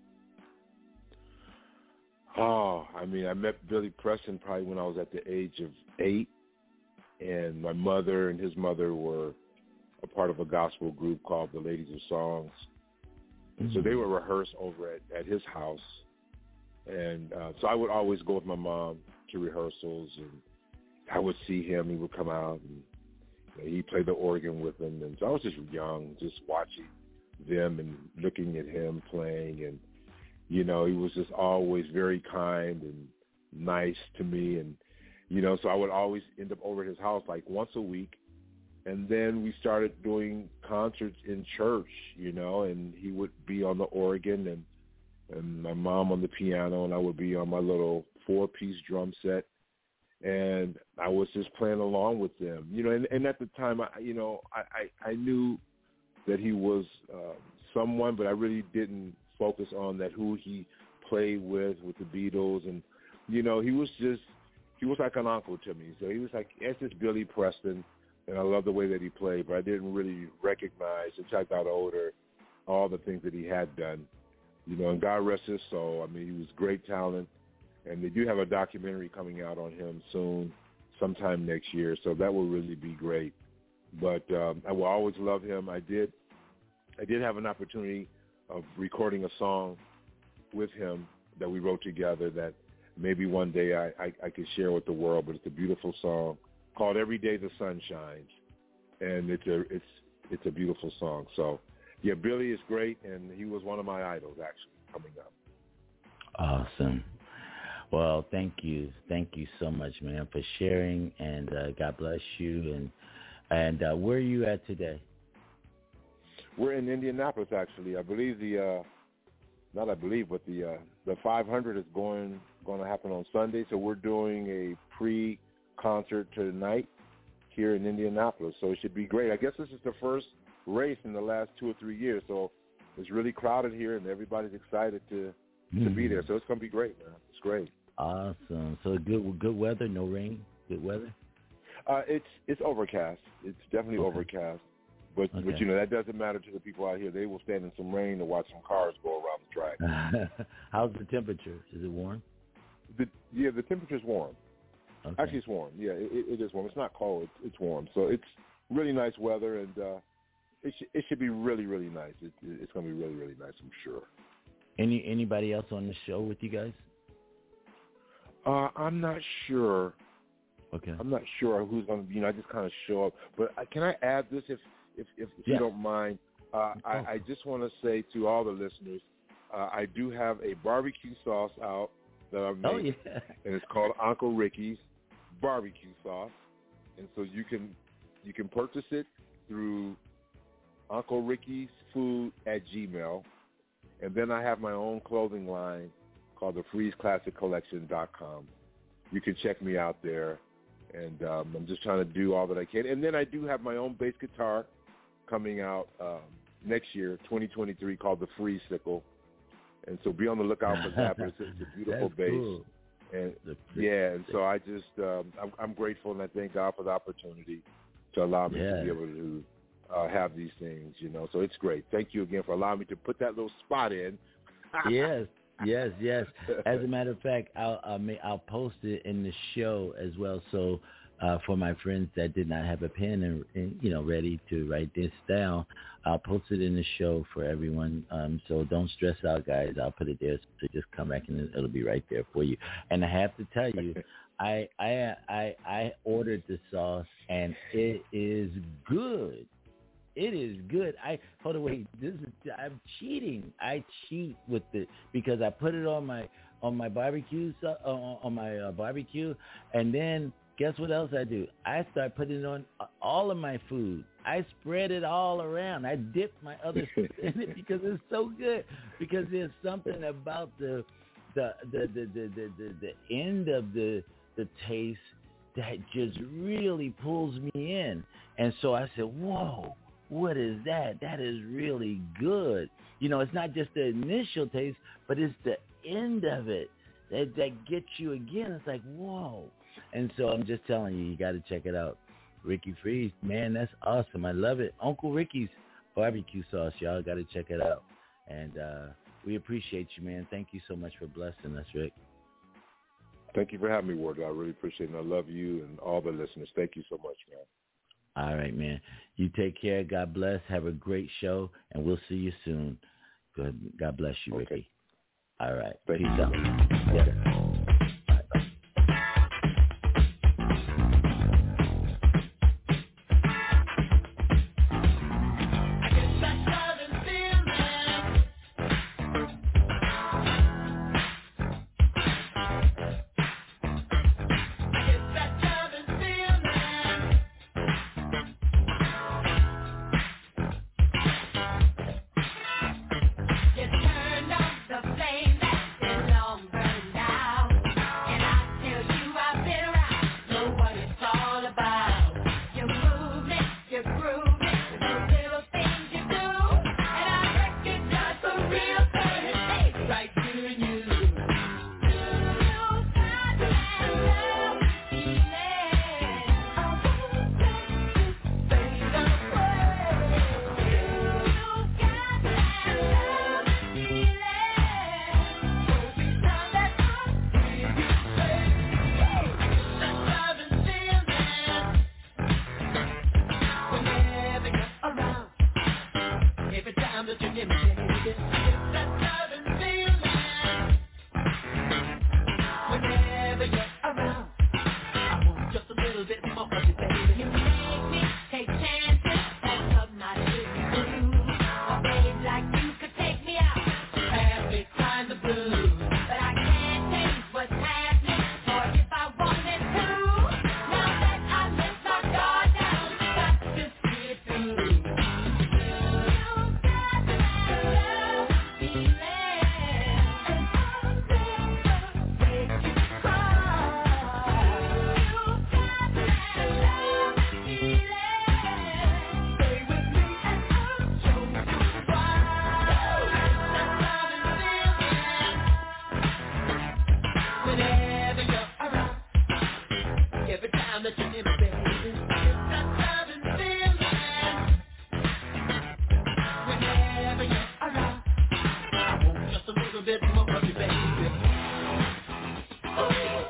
Oh, I mean, I met Billy Preston probably when I was at the age of eight, and my mother and his mother were a part of a gospel group called the Ladies of Songs. Mm-hmm. So they would rehearse over at, at his house. And uh, so I would always go with my mom to rehearsals, and I would see him. He would come out, and he played the organ with them, and so I was just young, just watching them and looking at him playing, and, you know, he was just always very kind and nice to me, and, you know, so I would always end up over at his house like once a week, and then we started doing concerts in church, you know, and he would be on the organ, and, and my mom on the piano, and I would be on my little four-piece drum set. And I was just playing along with them, you know, and, and at the time, I, you know, I, I, I knew that he was uh, someone, but I really didn't focus on that, who he played with, with the Beatles. And, you know, he was just, he was like an uncle to me. So he was like, that's just Billy Preston, and I love the way that he played, but I didn't really recognize, until I got older, all the things that he had done, you know, and God rest his soul. I mean, he was great talent. And they do have a documentary coming out on him soon, sometime next year, so that will really be great. But um, I will always love him. I did I did have an opportunity of recording a song with him that we wrote together that maybe one day I, I, I could share with the world. But it's a beautiful song called "Every Day the Sun Shines," and it's a it's it's a beautiful song. So yeah, Billy is great, and he was one of my idols actually coming up. Awesome. Well, thank you, thank you so much, man, for sharing, and uh, God bless you. And and uh, where are you at today? We're in Indianapolis, actually. I believe the, uh, not I believe, but the uh, the five hundred is going going to happen on Sunday. So we're doing a pre-concert tonight here in Indianapolis. So it should be great. I guess this is the first race in the last two or three years. So it's really crowded here, and everybody's excited to to mm. be there. So it's going to be great, man. It's great. Awesome. So good good weather, no rain, good weather? Uh, it's it's overcast. It's definitely okay. overcast. But, okay. but, you know, that doesn't matter to the people out here. They will stand in some rain to watch some cars go around the track. How's the temperature? Is it warm? The, yeah, the temperature's warm. Okay. Actually, it's warm. Yeah, it, it is warm. It's not cold. It's, it's warm. So it's really nice weather, and uh, it, sh- it should be really, really nice. It, it's going to be really, really nice, I'm sure. Any Anybody else on the show with you guys? Uh, I'm not sure. Okay. I'm not sure who's going to be. You know, I just kind of show up. But uh, can I add this if if, if, if yeah. you don't mind? Uh, I, I just want to say to all the listeners, uh, I do have a barbecue sauce out that I made. Oh, yeah. And it's called Uncle Ricky's Barbecue Sauce. And so you can you can purchase it through Uncle Ricky's Food at Gmail. And then I have my own clothing line called the freeze classic collection dot com. You can check me out there. And um, I'm just trying to do all that I can. And then I do have my own bass guitar coming out um, next year, twenty twenty-three, called the Freeze Sickle. And so be on the lookout for that. But it's, it's a beautiful That's bass. Cool. And yeah, and so I just um, I'm, I'm grateful, and I thank God for the opportunity to allow me yeah. to be able to uh, have these things. You know, so it's great. Thank you again for allowing me to put that little spot in. Yes. Yes, yes. As a matter of fact, I'll I'll, make, I'll post it in the show as well. So uh, for my friends that did not have a pen and, and you know ready to write this down, I'll post it in the show for everyone. Um, so don't stress out, guys. I'll put it there. So just come back and it'll be right there for you. And I have to tell you, I I I I ordered the sauce and it is good. It is good. I hold on, wait. This is I'm cheating. I cheat with it because I put it on my on my barbecue uh, on my uh, barbecue, and then guess what else I do? I start putting it on all of my food. I spread it all around. I dip my other food in it because it's so good. Because there's something about the the the the the the, the, the end of the the taste that just really pulls me in, and so I said, whoa. What is that? That is really good. You know, it's not just the initial taste, but it's the end of it that, that gets you again. It's like, whoa. And so I'm just telling you, you got to check it out. Ricky Freeze, man, that's awesome. I love it. Uncle Ricky's barbecue sauce. Y'all got to check it out. And uh, we appreciate you, man. Thank you so much for blessing us, Rick. Thank you for having me, Ward. I really appreciate it. And I love you and all the listeners. Thank you so much, man. All right, man. You take care. God bless. Have a great show, and we'll see you soon. Good. God bless you, Ricky. Okay. All right. Thank Peace you. out. Okay. Yeah. You turned off the flame that's been long burned out. time that you're in, baby. That love and feeling. Whenever you're around, I want just a little bit more of you, baby. Oh.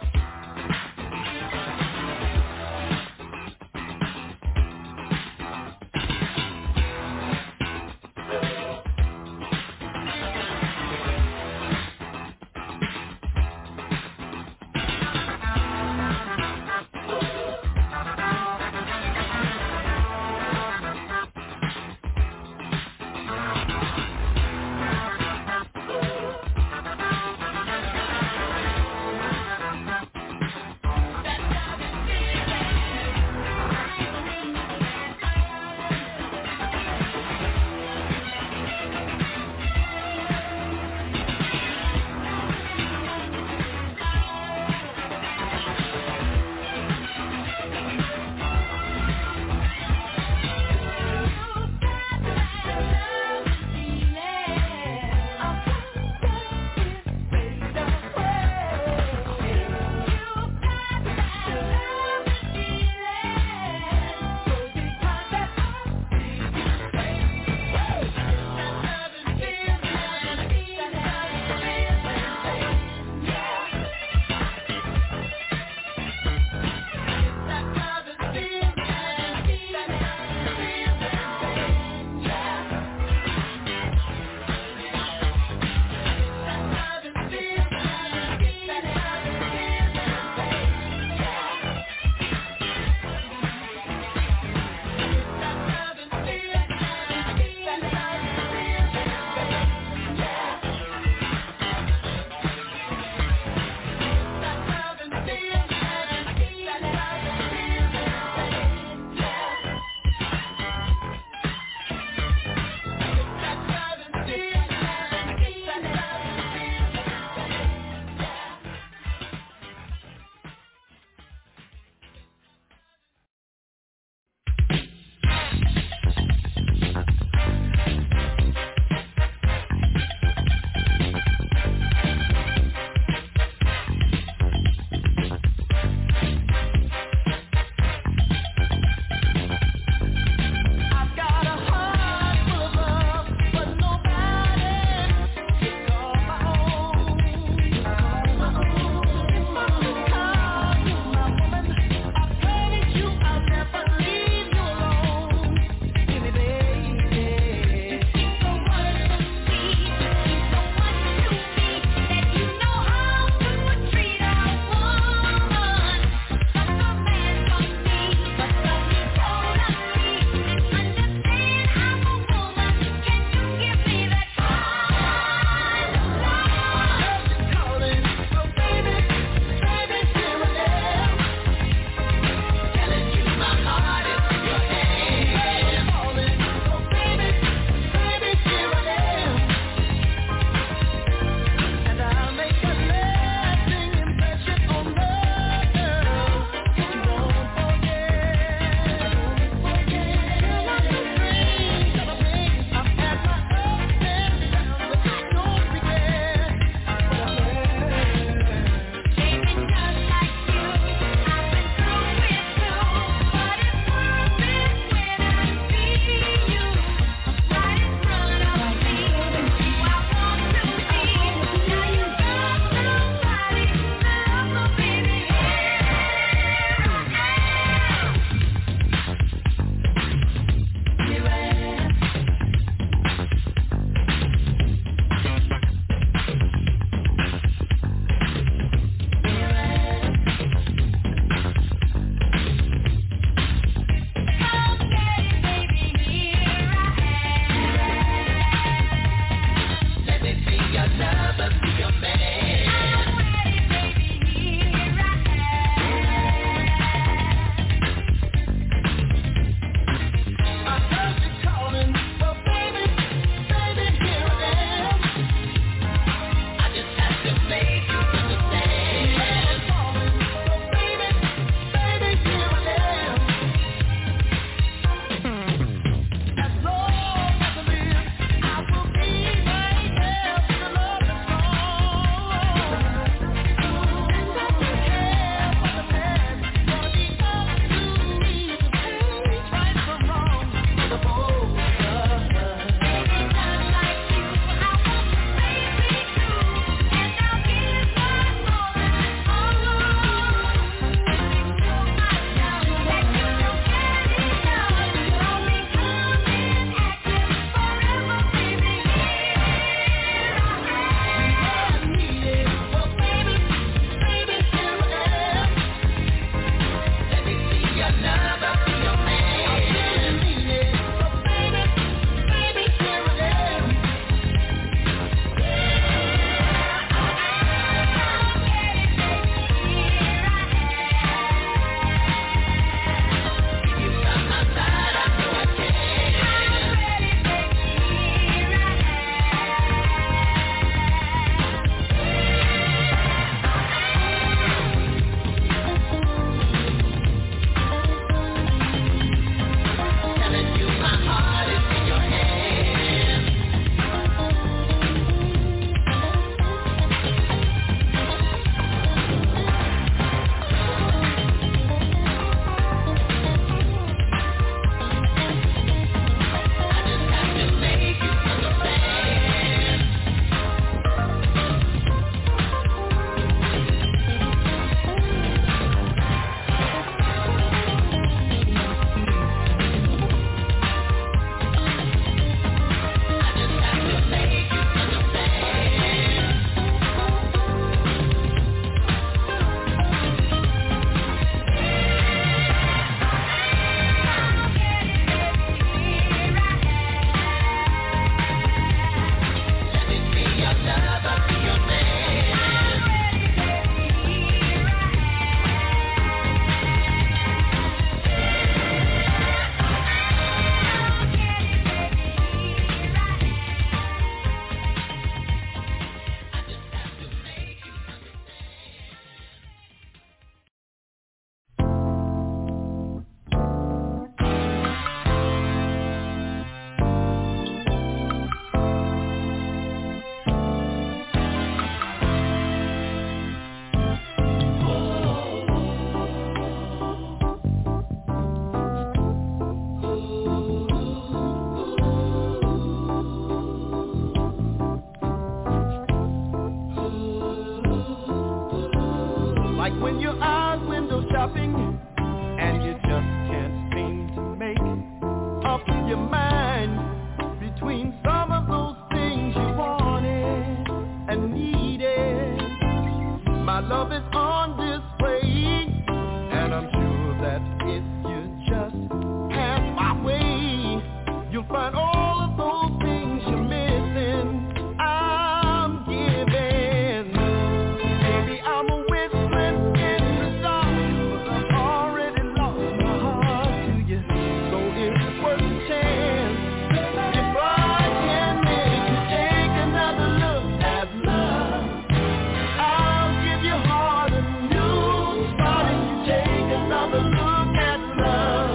shopping and you just can't seem to make up your mind between some of those things you wanted and needed. My love is on display, and I'm sure that if you just pass my way, you'll find all of those things you're missing. I'm giving. Baby, I'm a whistling in the dark, but I've already lost my heart to you. So it's worth a chance. If I can make you take another look at love, I'll give your heart a new start if you take another look at love.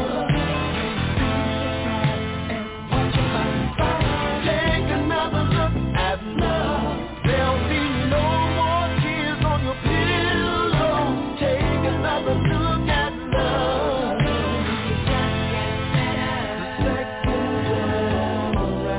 Take another look at love. There'll be no more tears on your pillow. Take another look at love. The second time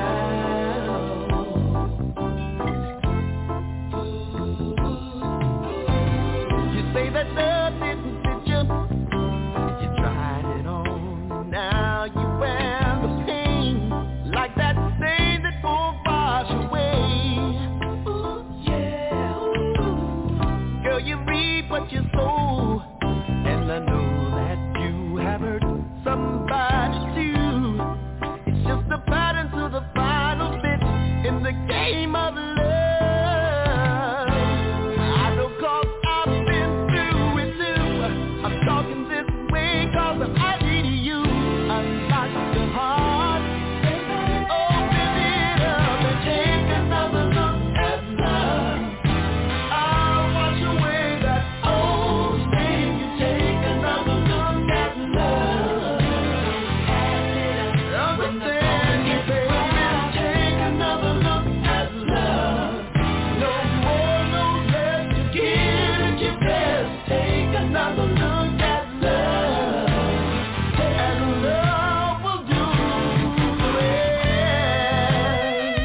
around. You say that love didn't fit you. You tried it on, now you wear the pain like that stain that won't wash away. Ooh, yeah, ooh. Girl, you reap what you sow, and I know that you have hurt somebody too. It's just a pattern to the final bit in the game of love. I know 'cause I've been through it too. I'm talking this way 'cause I need you. Unlock your heart, open it up and take another look at love. I'll wash away that old stain. You take another look at love. Understand me, baby, take another look at love. No more, no less, to get at your best. Take another look at love, and love will do the rest.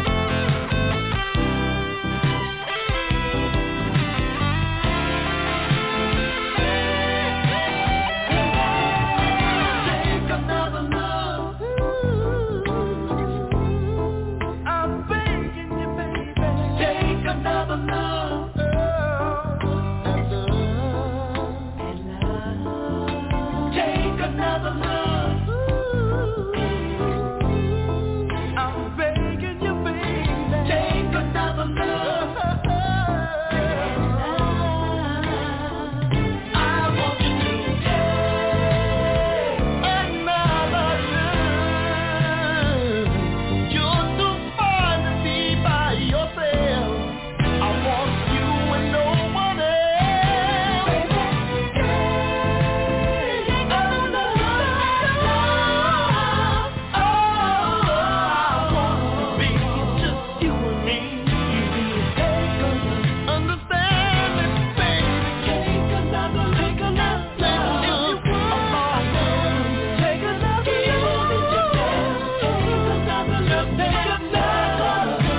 Take another look. I'm begging you, baby. Take another look. At love. Take another look. I'm begging you, baby. Take another look. I want you to take another look. You're too fine to be by yourself. I want you and no one else. Take another look. Oh, I want to be just you and me. Understand me, baby. Take another look. Take another look. Take another look. Take another look.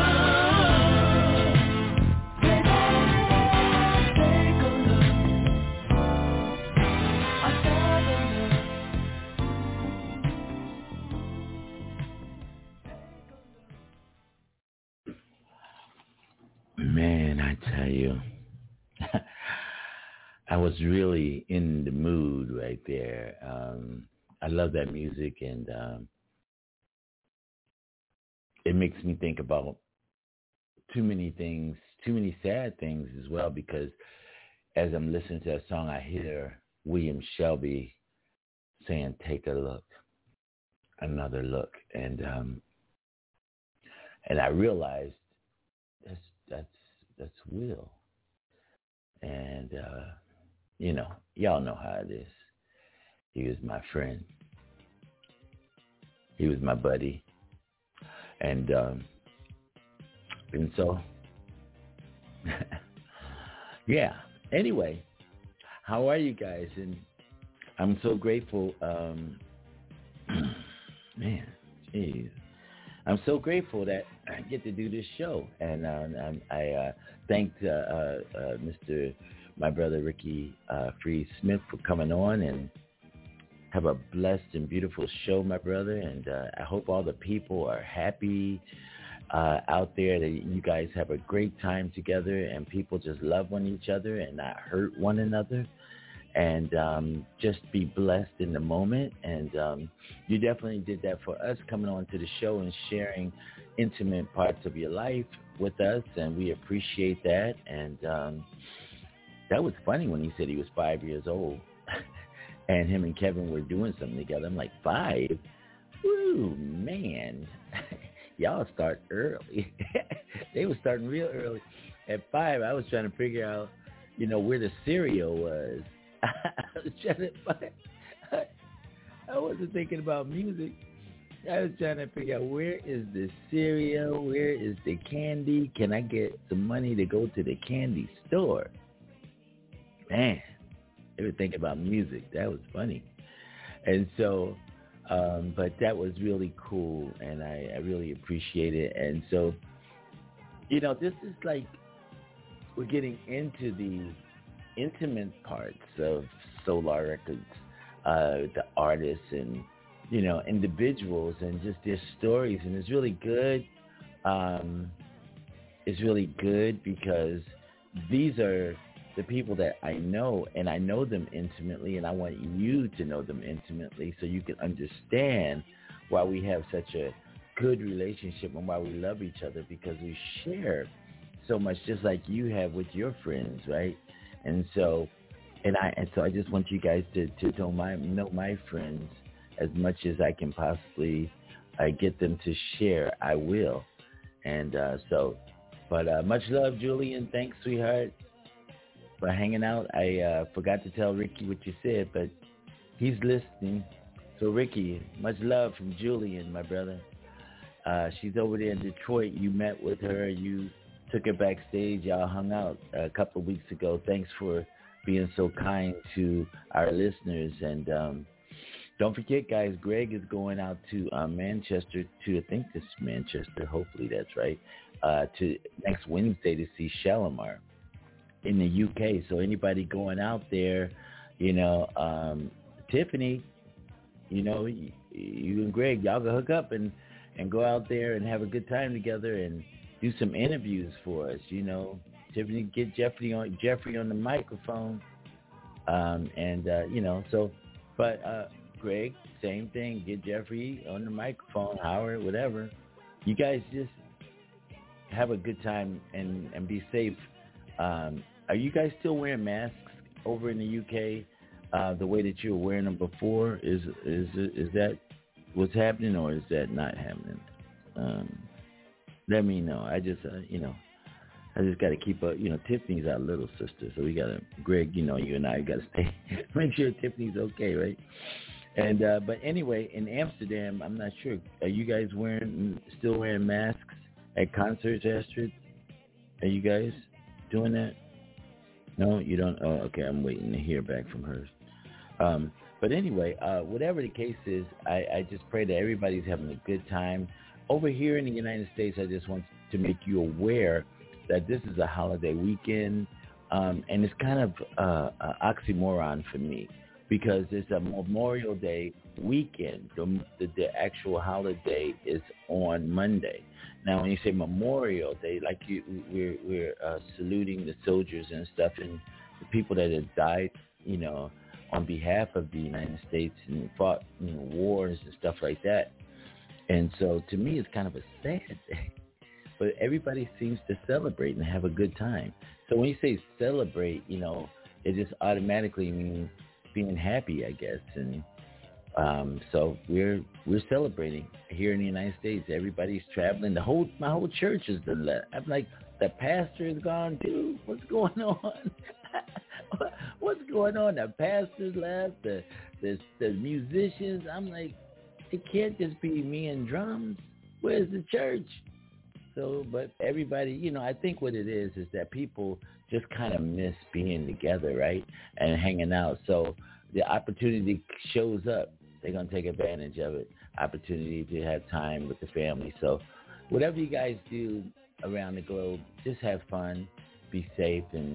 Man, I tell you, I was really in the mood right there. Um, I love that music, and um, it makes me think about too many things, too many sad things as well, because as I'm listening to that song, I hear William Shelby saying, take a look, another look. And um, and I realized that's, that's, that's Will. And, uh, you know, y'all know how it is. He was my friend. He was my buddy. And, um, and so, yeah. Anyway, how are you guys? And I'm so grateful. Um, man, geez. I'm so grateful that I get to do this show. And uh, I uh, thanked uh, uh, uh, Mister my brother Ricky uh, Free Smith for coming on, and have a blessed and beautiful show, my brother. And uh, I hope all the people are happy uh, out there, that you guys have a great time together and people just love one each other and not hurt one another. And um, just be blessed in the moment. And um, you definitely did that for us, coming on to the show and sharing intimate parts of your life with us, and we appreciate that. And um, that was funny when he said he was five years old and him and Kevin were doing something together. I'm like, five? Woo, man. Y'all start early. They were starting real early. At five, I was trying to figure out, you know, where the cereal was. I was trying to find, I wasn't thinking about music. I was trying to figure out, where is the cereal? Where is the candy? Can I get some money to go to the candy store? Man, they were thinking about music. That was funny. And so, um, but that was really cool, and I, I really appreciate it. And so, you know, this is like, we're getting into the intimate parts of Solar Records, uh, the artists and, you know, individuals and just their stories. And it's really good. Um, it's really good because these are the people that I know, and I know them intimately, and I want you to know them intimately so you can understand why we have such a good relationship and why we love each other, because we share so much, just like you have with your friends, right? And so, and I, and so I just want you guys to, to know my, know my friends as much as I can possibly uh, get them to share. I will. And uh, so, but uh, much love, Julian. Thanks, sweetheart, for hanging out. I uh, forgot to tell Ricky what you said, but he's listening. So, Ricky, much love from Julian, my brother. Uh, she's over there in Detroit. You met with her. You took her backstage. Y'all hung out a couple of weeks ago. Thanks for being so kind to our listeners. And um, don't forget, guys, Greg is going out to uh, Manchester to, I think this is Manchester, hopefully that's right, uh, to next Wednesday to see Shalimar in the U K. So anybody going out there, you know, um, Tiffany, you know, you, you and Greg, y'all can hook up and, and go out there and have a good time together and do some interviews for us, you know. Tiffany, get Jeffrey on Jeffrey on the microphone, um, and uh, you know. So, but uh, Greg, same thing. Get Jeffrey on the microphone, Howard, whatever. You guys just have a good time and, and be safe. Um, are you guys still wearing masks over in the U K uh, the way that you were wearing them before? Is is is that what's happening, or is that not happening? Um, let me know. I just, uh, you know, I just got to keep up. You know, Tiffany's our little sister, so we got to, Greg, you know, you and I got to stay, make sure Tiffany's okay, right? And, uh, but anyway, in Amsterdam, I'm not sure. Are you guys wearing, still wearing masks at concerts, Astrid? Are you guys doing that? No, you don't? Oh, okay, I'm waiting to hear back from her. Um, but anyway, uh, whatever the case is, I, I just pray that everybody's having a good time. Over here in the United States, I just want to make you aware that this is a holiday weekend, um, and it's kind of uh, an oxymoron for me because it's a Memorial Day weekend. The, the, the actual holiday is on Monday. Now, when you say Memorial Day, like you, we're, we're uh, saluting the soldiers and stuff and the people that have died, you know, on behalf of the United States and fought, you know, wars and stuff like that. And so to me, it's kind of a sad day. But everybody seems to celebrate and have a good time. So when you say celebrate, you know, it just automatically means being happy, I guess. And um, so we're we're celebrating here in the United States. Everybody's traveling. The whole my whole church is been left. I'm like, the pastor is gone too. What's going on? What's going on? The pastor's left. The the the musicians. I'm like, it can't just be me and drums. Where's the church? So, but everybody, you know, I think what it is is that people just kind of miss being together, right, and hanging out. So the opportunity shows up. They're going to take advantage of it, opportunity to have time with the family. So whatever you guys do around the globe, just have fun, be safe, and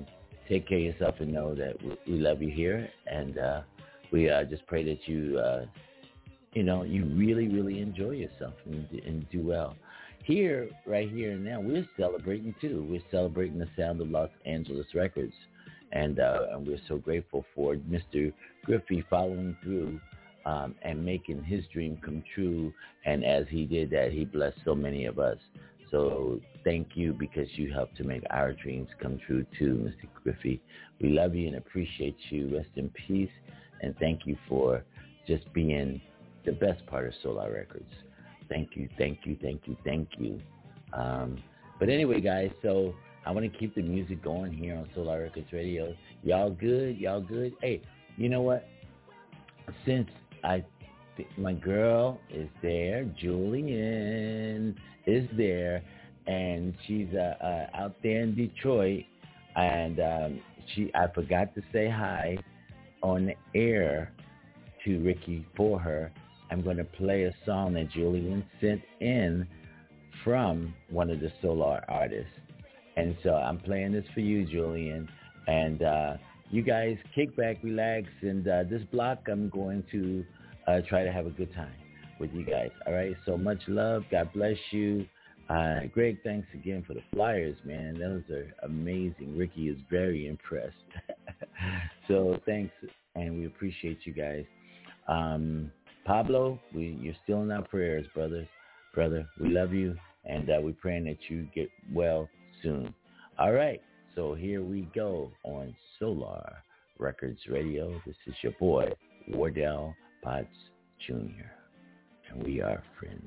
take care of yourself and know that we, we love you here. And uh, we uh, just pray that you, uh, you know, you really, really enjoy yourself and, and do well. Here, right here and now, we're celebrating, too. We're celebrating the sound of Los Angeles Records. And, uh, and we're so grateful for Mister Griffey following through um, and making his dream come true. And as he did that, he blessed so many of us. So thank you, because you helped to make our dreams come true, too, Mister Griffey. We love you and appreciate you. Rest in peace. And thank you for just being the best part of Solar Records. Thank you, thank you, thank you, thank you. Um, but anyway, guys, so I want to keep the music going here on Solar Records Radio. Y'all good? Y'all good? Hey, you know what? Since I, my girl is there, Julian is there, and she's uh, uh, out there in Detroit, and um, she I forgot to say hi on the air to Ricky for her. I'm going to play a song that Julian sent in from one of the Solar artists. And so I'm playing this for you, Julian. And uh, you guys kick back, relax. And uh, this block, I'm going to uh, try to have a good time with you guys. All right? So much love. God bless you. Uh, Greg, thanks again for the flyers, man. Those are amazing. Ricky is very impressed. So thanks, and we appreciate you guys. Um, Pablo, we, you're still in our prayers, brothers. Brother, we love you, and uh, we're praying that you get well soon. All right, so here we go on Solar Records Radio. This is your boy, Wardell Potts Junior, and we are friends.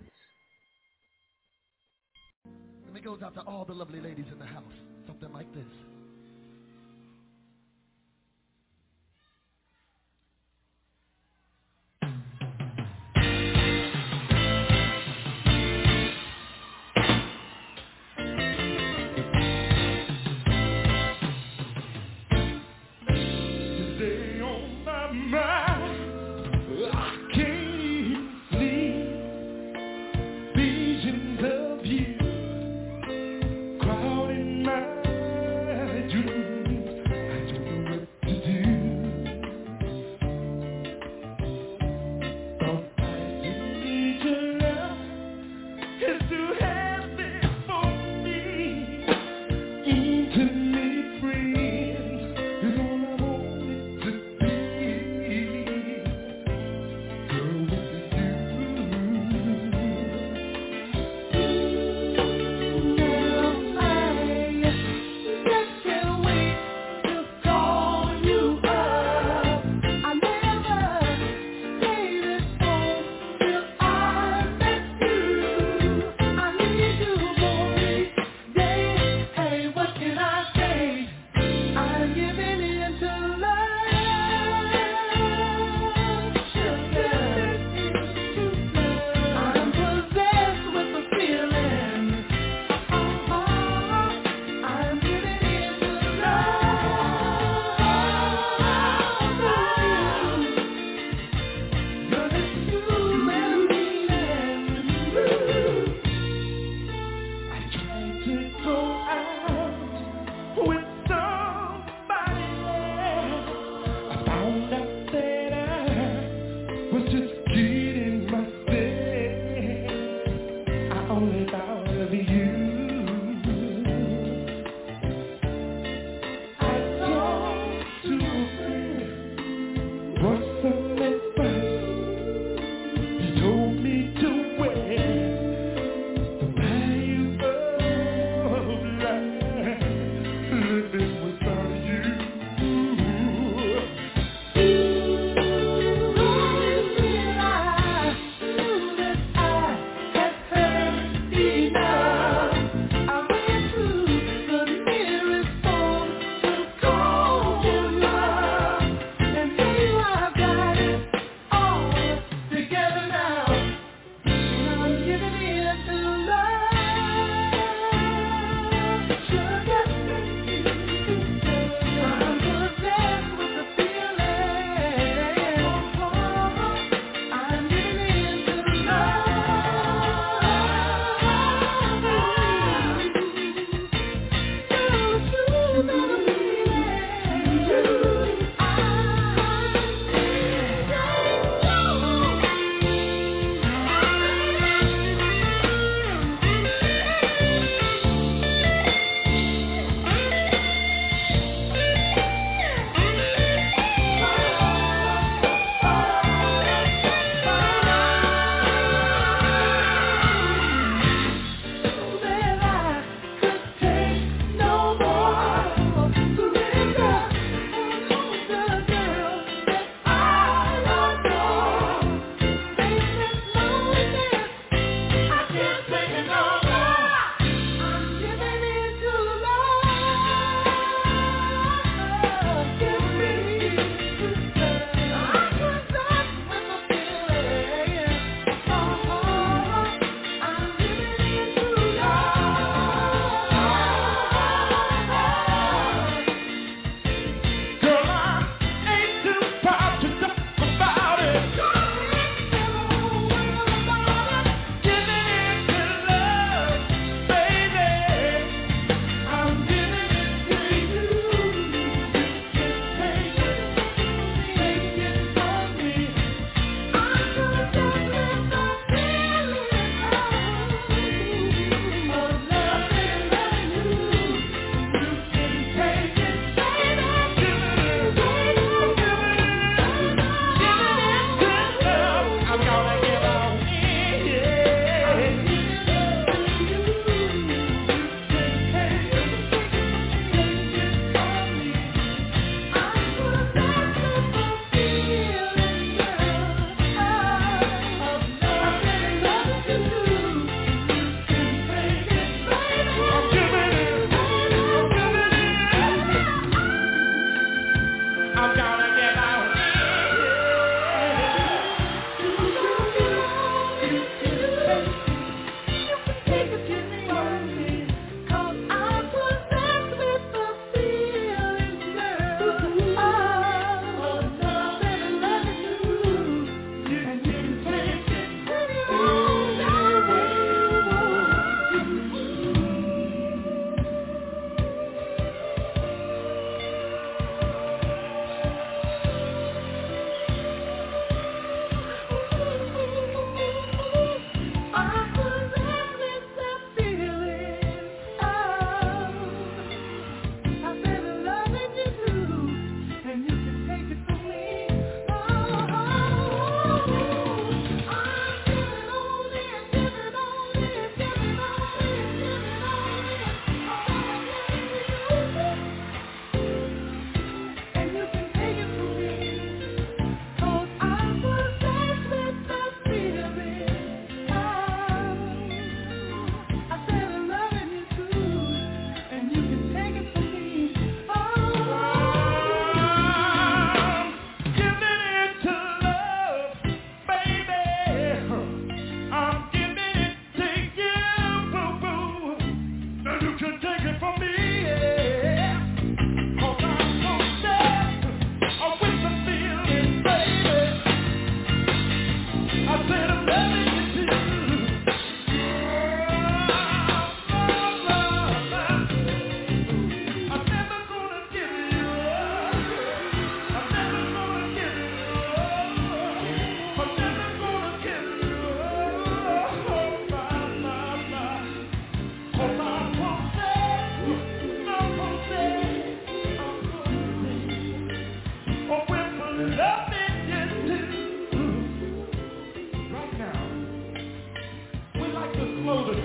And it goes out to all the lovely ladies in the house. Something like this. Visions of you crowding my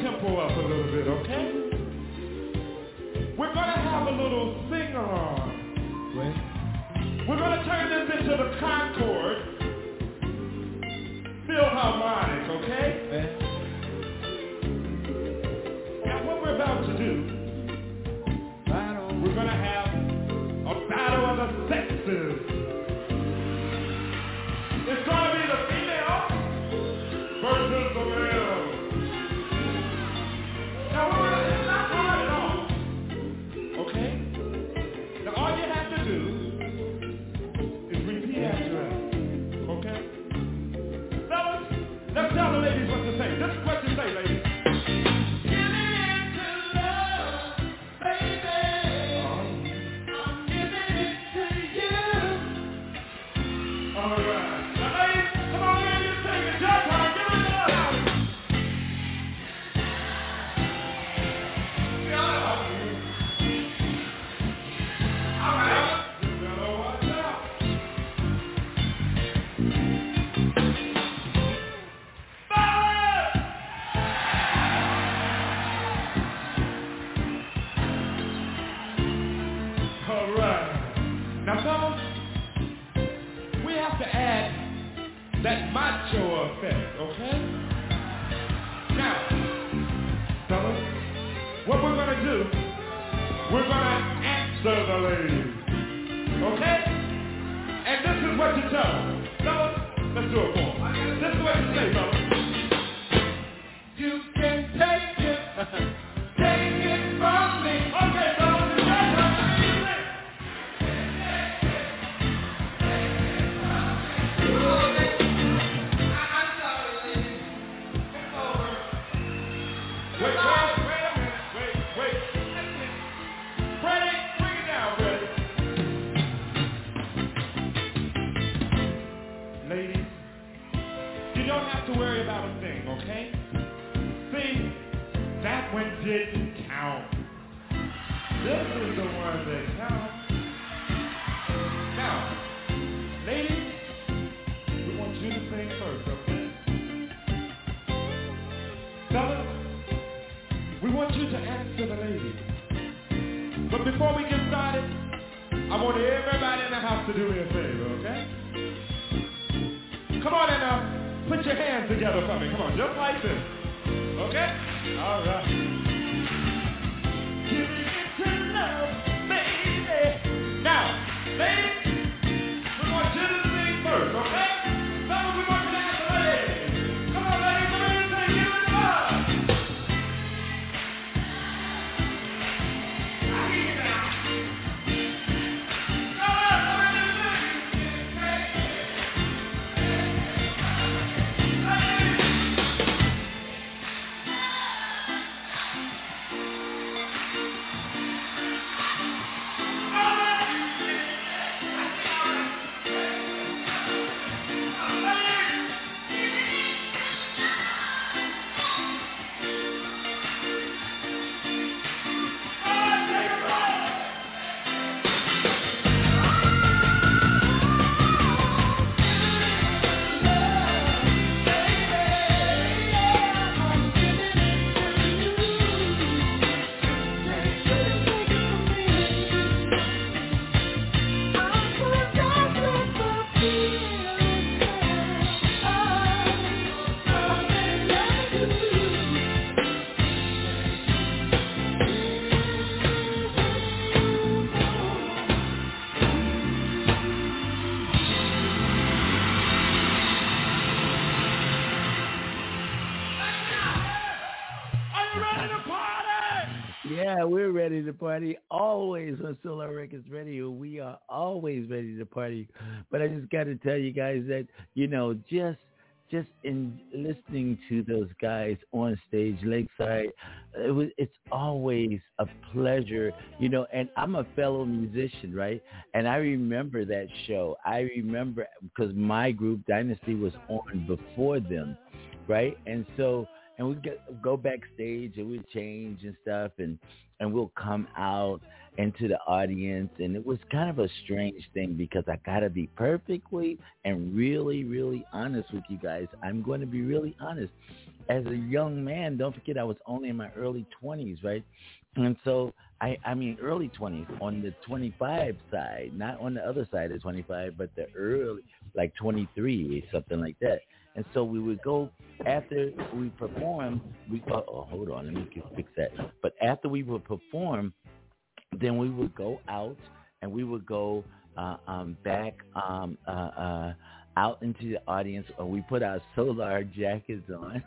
tempo up a little bit, okay? We're going to have a little sing-along. We're going to turn this into the Concord Philharmonic, okay? Now what we're about to do, we're going to have a battle of the sexes. It's going to be the female versus the male. Now we're, it's not hard at all, okay? Now all you have to do is repeat after us, okay? Fellas, let's tell the ladies what to say. This is what you say, ladies. That macho effect, okay? Now, fellas, what we're going to do, we're going to answer the ladies, okay? And this is what you tell them. Fellas, let's do it for them. This is what you say, fellas. You can take it, take it from me. Okay, fellas, it's your turn. Worry about a thing, okay? See, that one didn't count. This is the one that counts. Now, ladies, we want you to sing first, okay? Fellas, we want you to answer the ladies. But before we get started, I want everybody in the house to do me a favor, okay? Come on in now. Put your hands together for me. Come on, just like this. Okay? All right. Give me to love, baby. Now, ladies, we want you to sing first, okay? Some of we want you to ask the ladies. Come on, ladies, come in and say, give it love. I hear you now. Come on, come in and sing. Yeah, we're ready to party. Always on Solar Records Radio, we are always ready to party. But I just got to tell you guys that, you know, just just in listening to those guys on stage, Lakeside, it was, it's always a pleasure, you know, and I'm a fellow musician, right? And I remember that show. I remember because my group, Dynasty, was on before them, right? And so... and we get, go backstage and we change and stuff, and and we'll come out into the audience, and it was kind of a strange thing because I gotta be perfectly and really, really honest with you guys. I'm going to be really honest. As a young man, don't forget I was only in my early twenties, right? And so, I, I mean, early twenties on the twenty-five side, not on the other side of twenty-five, but the early, like twenty-three, something like that. And so we would go, after we perform, we oh, oh hold on, let me fix that. But after we would perform, then we would go out and we would go uh, um, back um, uh, uh, out into the audience, or we put our solar jackets on.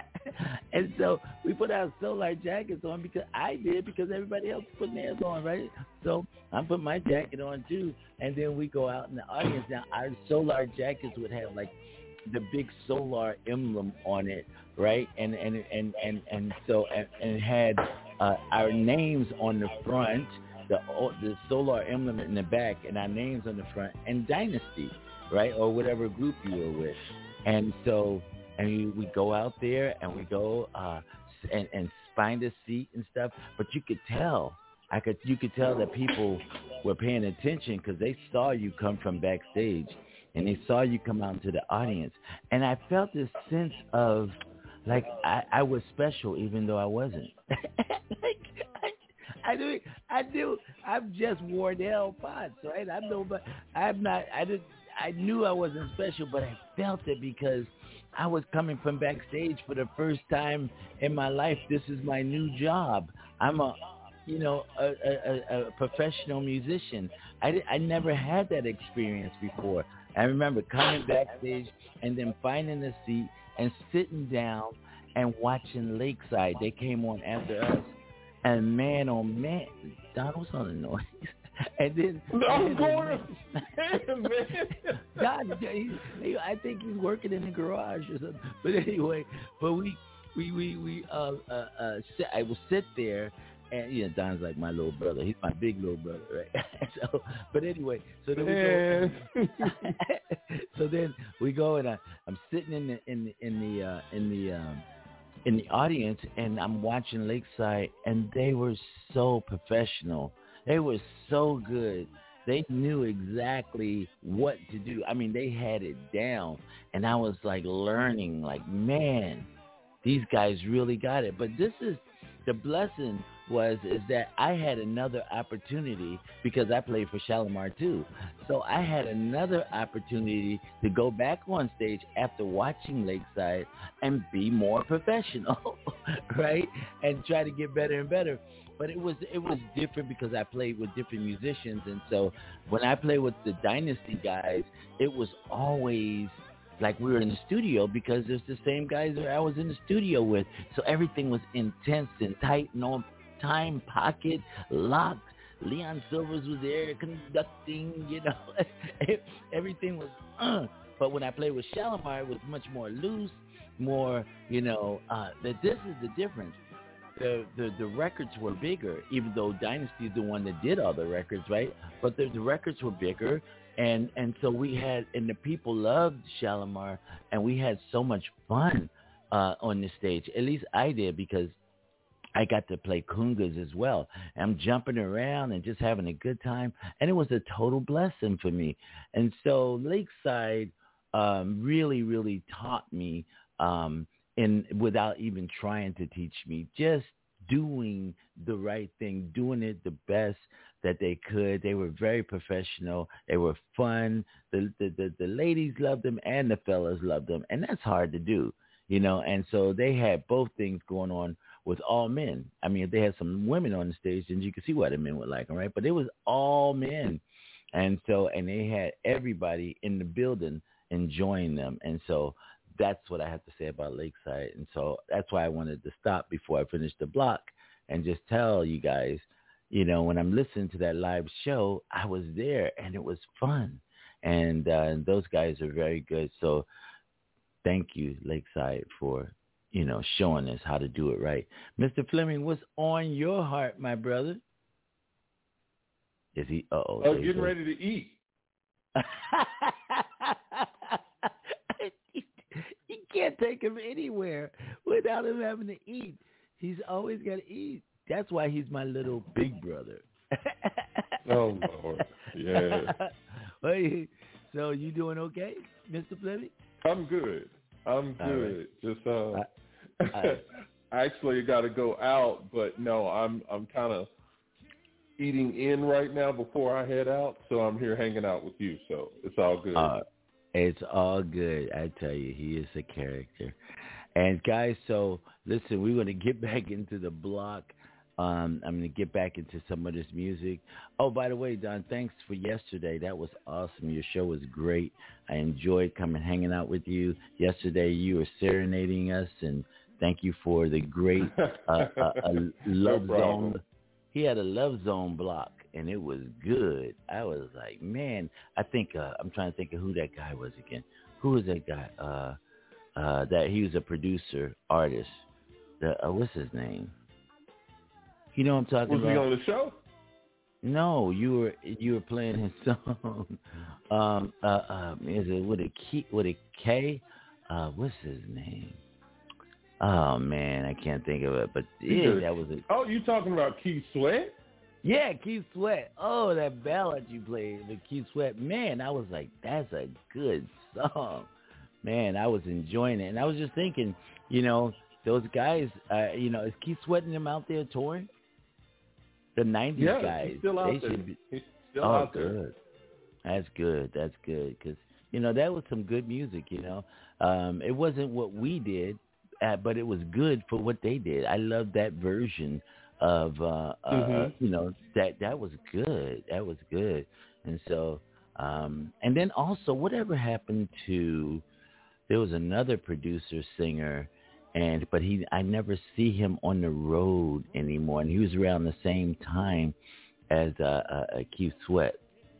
And so we put our solar jackets on because I did, because everybody else put theirs on, right? So I put my jacket on too, and then we go out in the audience. Now our solar jackets would have like the big solar emblem on it, right? And and and and, and so and, and it had uh, our names on the front, the the solar emblem in the back, and our names on the front, and Dynasty, right, or whatever group you were with. And so. And we, we go out there and we go uh, and, and find a seat and stuff. But you could tell, I could, you could tell that people were paying attention because they saw you come from backstage and they saw you come out into the audience. And I felt this sense of like I, I was special even though I wasn't. like, I, I do, I do. I'm just Wardell Potts, right? I'm no, but I'm not. I did. I knew I wasn't special, but I felt it because I was coming from backstage for the first time in my life. This is my new job. I'm a, you know, a, a, a professional musician. I, I never had that experience before. I remember coming backstage and then finding a seat and sitting down and watching Lakeside. They came on after us. And man, oh man, Donald's on the noise. And then I'm going to man. God, he, he, I think he's working in the garage or something. But anyway, but we we we we uh uh, uh sit, I will sit there, and you know Don's like my little brother. He's my big little brother, right? so, but anyway, so then we go. so then we go, and I, I'm sitting in the in the in the uh, in the um, in the audience, and I'm watching Lakeside, and they were so professional. They were so good. They knew exactly what to do. I mean, they had it down. And I was like learning, like, man, these guys really got it. But this is, the blessing was, is that I had another opportunity because I played for Shalimar too. So I had another opportunity to go back on stage after watching Lakeside and be more professional, right? And try to get better and better. But it was it was different because I played with different musicians. And so when I played with the Dynasty guys, it was always like we were in the studio because it's the same guys that I was in the studio with. So everything was intense and tight, no time pocket, locked. Leon Silvers was there conducting, you know. Everything was, uh. But when I played with Shalimar, it was much more loose, more, you know, uh, that this is the difference. The, the the records were bigger, even though Dynasty is the one that did all the records, right? But the, the records were bigger, and, and so we had, and the people loved Shalimar, and we had so much fun uh, on the stage. At least I did, because I got to play congas as well. I'm jumping around and just having a good time, and it was a total blessing for me. And so Lakeside um, really, really taught me um And without even trying to teach me, just doing the right thing, doing it the best that they could. They were very professional. They were fun. The, the the the ladies loved them and the fellas loved them, and that's hard to do, you know. And so they had both things going on with all men. I mean, if they had some women on the stage, then you could see what the men were like, all right? But it was all men, and so and they had everybody in the building enjoying them, and so. That's what I have to say about Lakeside. And so that's why I wanted to stop before I finished the block and just tell you guys, you know, when I'm listening to that live show, I was there and it was fun. And uh, those guys are very good. So thank you, Lakeside, for, you know, showing us how to do it right. Mister Fleming, what's on your heart, my brother? Is he? Uh-oh. I was getting ready to eat. You can't take him anywhere. without him having to eat. He's always got to eat. That's why he's my little big brother. Oh, Lord. Yeah. Hey, so you doing okay, Mister Fleming? I'm good. I'm good. Right. Just uh, I, I, I actually got to go out, but no, I'm I'm kind of eating in right now before I head out, so I'm here hanging out with you. So it's all good. Uh, it's all good. I tell you, he is a character. And guys, so listen, we're going to get back into the block. Um, I'm going to get back into some of this music. Oh, by the way, Don, thanks for yesterday. That was awesome. Your show was great. I enjoyed coming hanging out with you. Yesterday, you were serenading us, and thank you for the great uh, uh, uh, Love No Zone. He had a Love Zone block, and it was good. I was like, man, I think, uh, I'm trying to think of who that guy was again. Who was that guy? Uh, uh, that he was a producer, artist. The, uh, what's his name? You know what I'm talking Was about? he on the show? No, you were you were playing his song. um, uh, uh, is it with a key with a K? Uh, what's his name? Oh man, I can't think of it. But yeah, that was it. Oh, you talking about Keith Sweat? Yeah, Keith Sweat. Oh, that ballad you played with Keith Sweat. Man, I was like, that's a good song. Man, I was enjoying it, and I was just thinking, you know, those guys. Uh, you know, is Keith Sweat and them out there touring? The nineties yeah, guys, he's still out they there. should be. He's still Oh, out there. good. That's good. That's good because you know that was some good music. You know, um, it wasn't what we did, uh, but it was good for what they did. I love that version of uh, uh, Mm-hmm. you know that that was good. That was good. And so, um, and then also, whatever happened to? There was another producer singer. And but he, I never see him on the road anymore. And he was around the same time as uh, uh, Keith Sweat.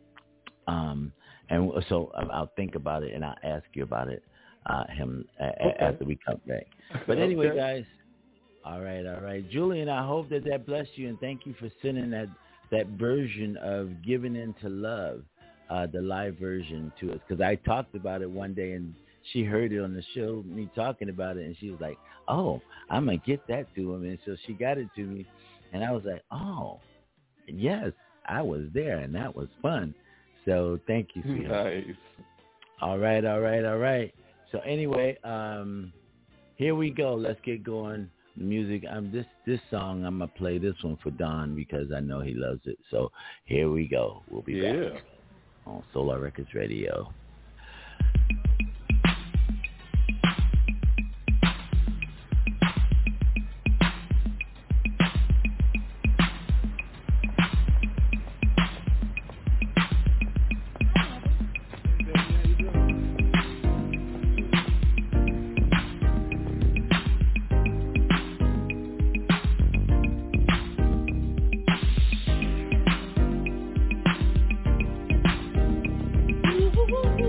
Um, and so I'll think about it and I'll ask you about it, uh, him uh, Okay. after we come back. But anyway, Okay. guys, all right, all right, Julian. I hope that that blessed you, and thank you for sending that that version of "Giving Into Love," uh, the live version, to us, because I talked about it one day and she heard it on the show, me talking about it, and she was like, oh, I'm going to get that to him. And so she got it to me, and I was like, oh, yes, I was there, and that was fun. So thank you, sweetheart. Nice. All right, all right, all right. So anyway, um, here we go. Let's get going. Music. Um, this this song, I'm going to play this one for Don because I know he loves it. So here we go. We'll be Yeah. back on Solar Records Radio. Ooh, ooh, ooh.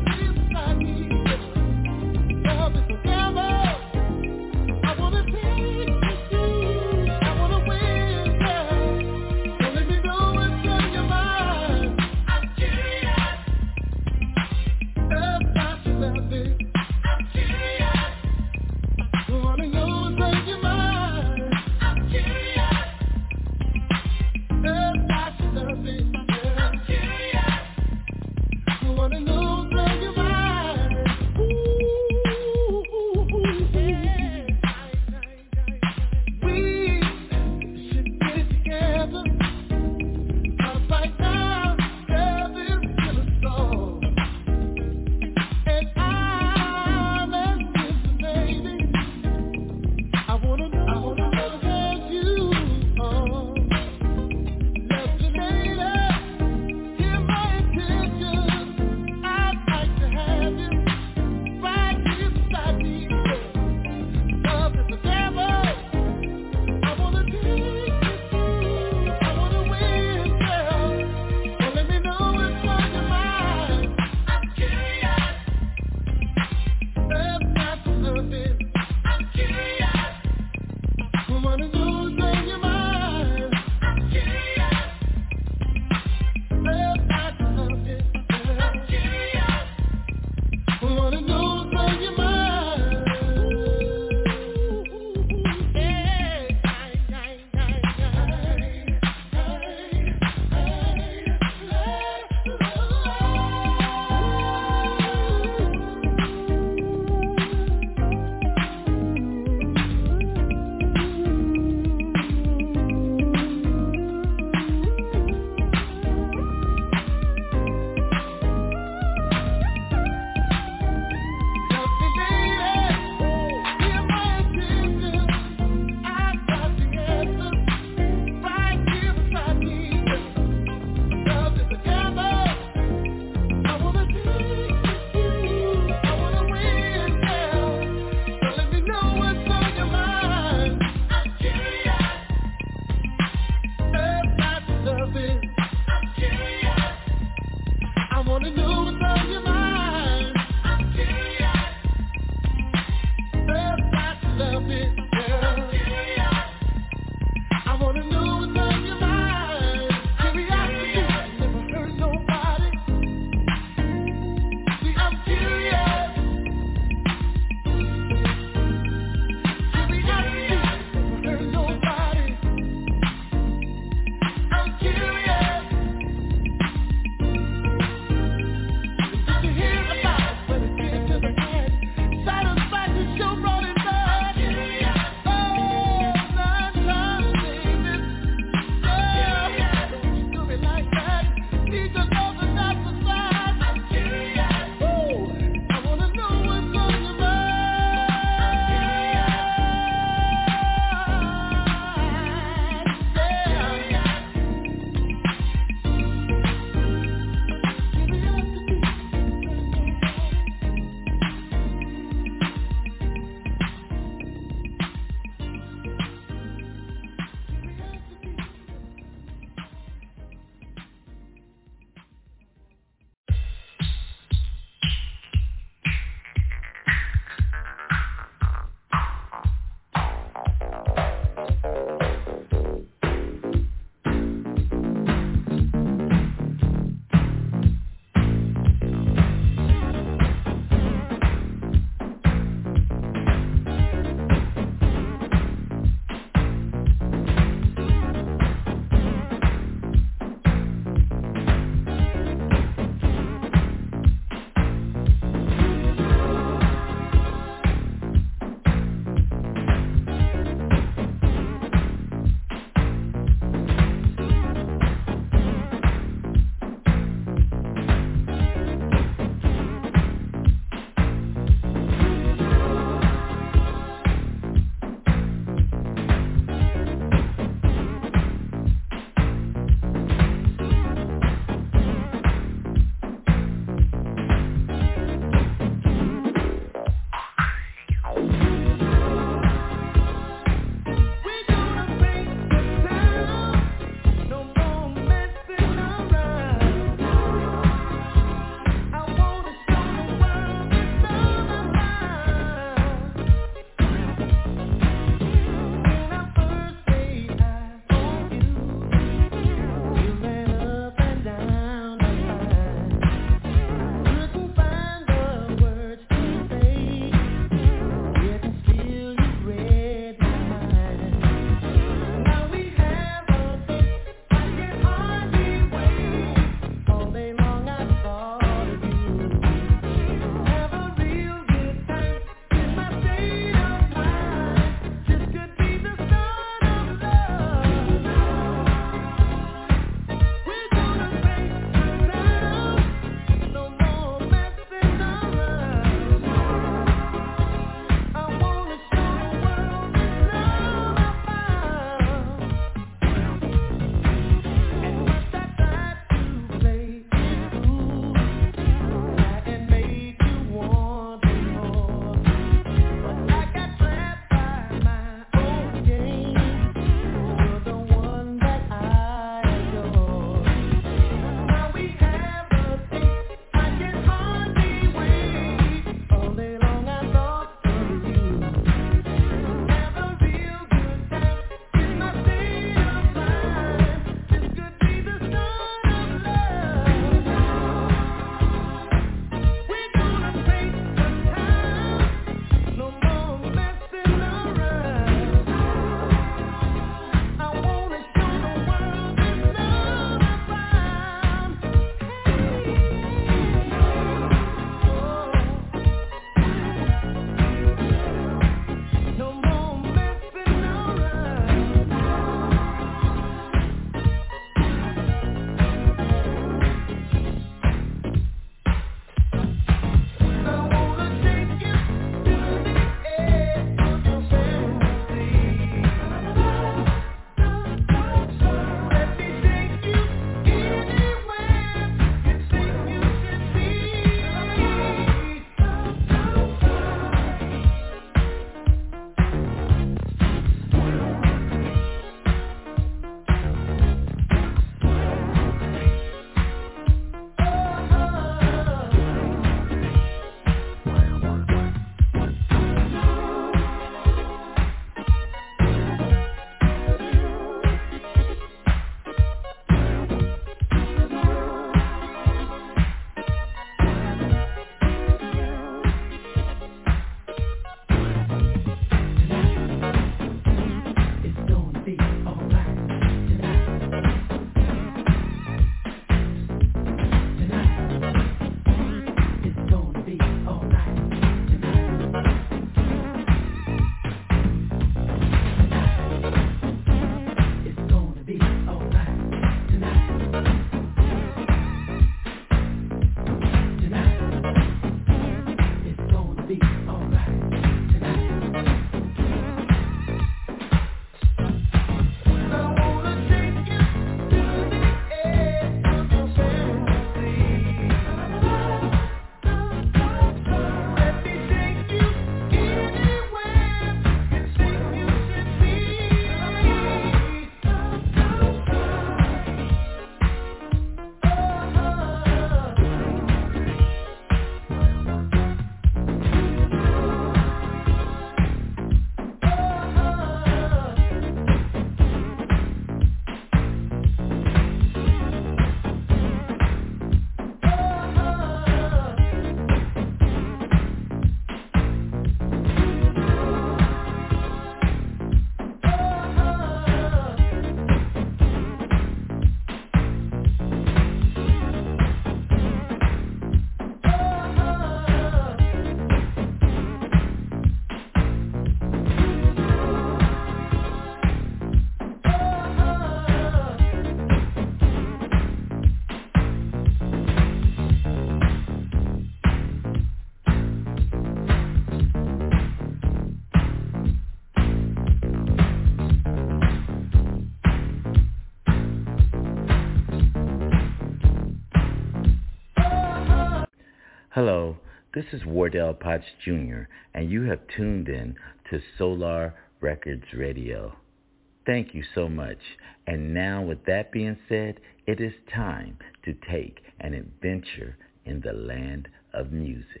This is Wardell Potts Junior, and you have tuned in to Solar Records Radio. Thank you so much. And now, with that being said, it is time to take an adventure in the land of music.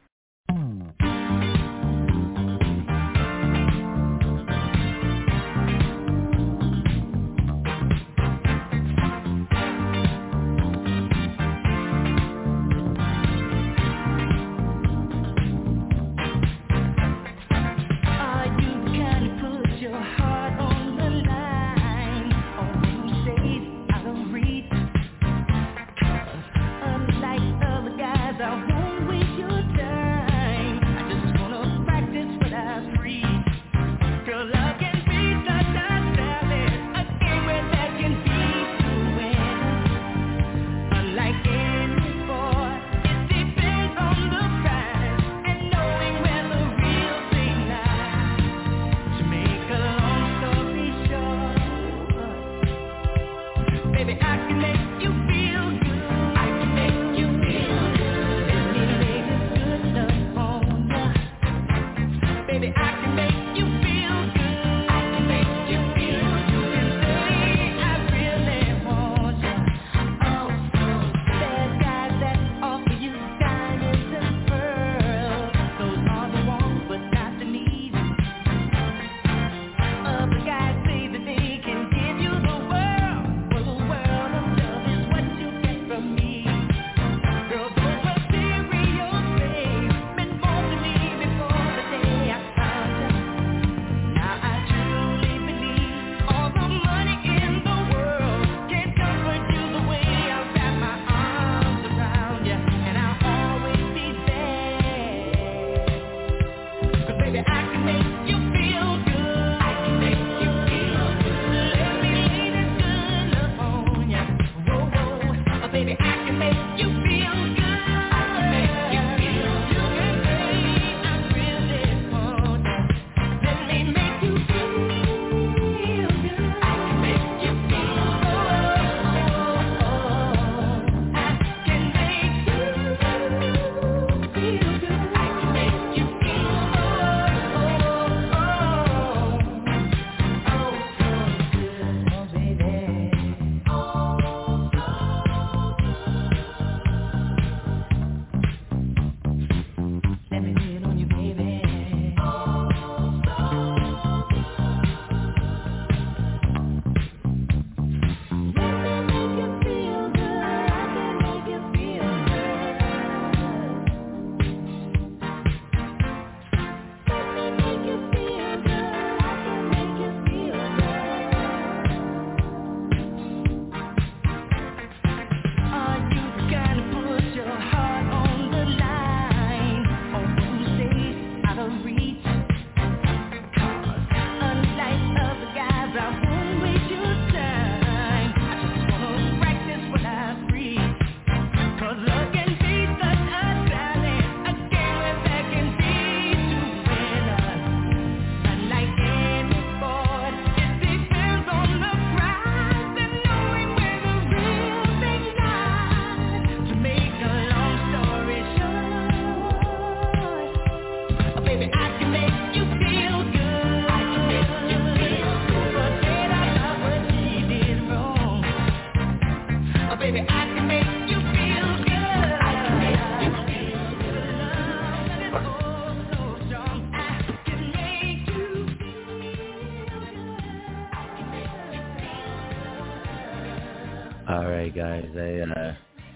All right, guys. I, uh,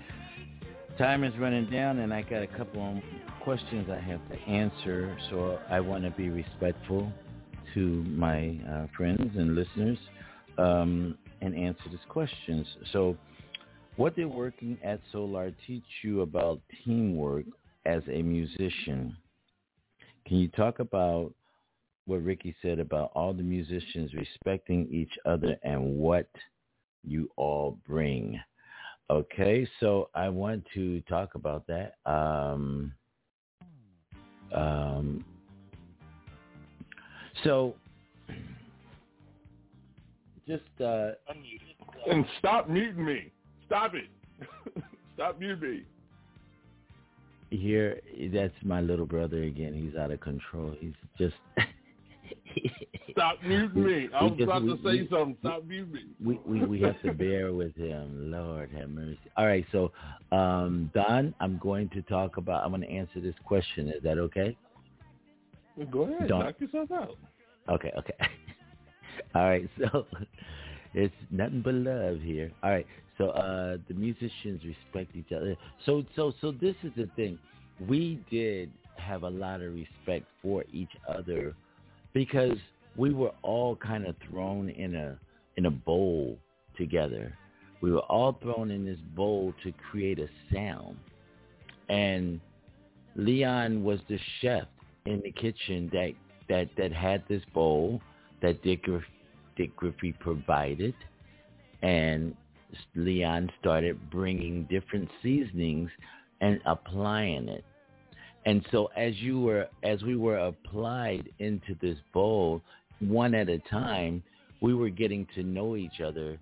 time is running down, and I got a couple of questions I have to answer, so I want to be respectful to my uh, friends and listeners um, and answer these questions. So, what did working at Solar teach you about teamwork as a musician? Can you talk about what Ricky said about all the musicians respecting each other and what you all bring? Okay, so I want to talk about that. Um, um, so, just... Uh, and stop muting me. Stop it. Stop muting me. here, that's my little brother again. He's out of control. He's just... Stop muting me. I was just, about we, to say we, something. Stop muting me. We, we we have to bear with him. Lord have mercy. All right, so um, Don, I'm going to talk about. I'm going to answer this question. Is that okay? Go ahead. Don. Knock yourself out. Okay. Okay. All right. So it's nothing but love here. All right. So uh, the musicians respect each other. So so so this is the thing. We did have a lot of respect for each other because we were all kind of thrown in a in a bowl together. We were all thrown in this bowl to create a sound. And Leon was the chef in the kitchen that that, that had this bowl that Dick, Dick Griffey provided. And Leon started bringing different seasonings and applying it. And so as you were, as we were applied into this bowl, one at a time, we were getting to know each other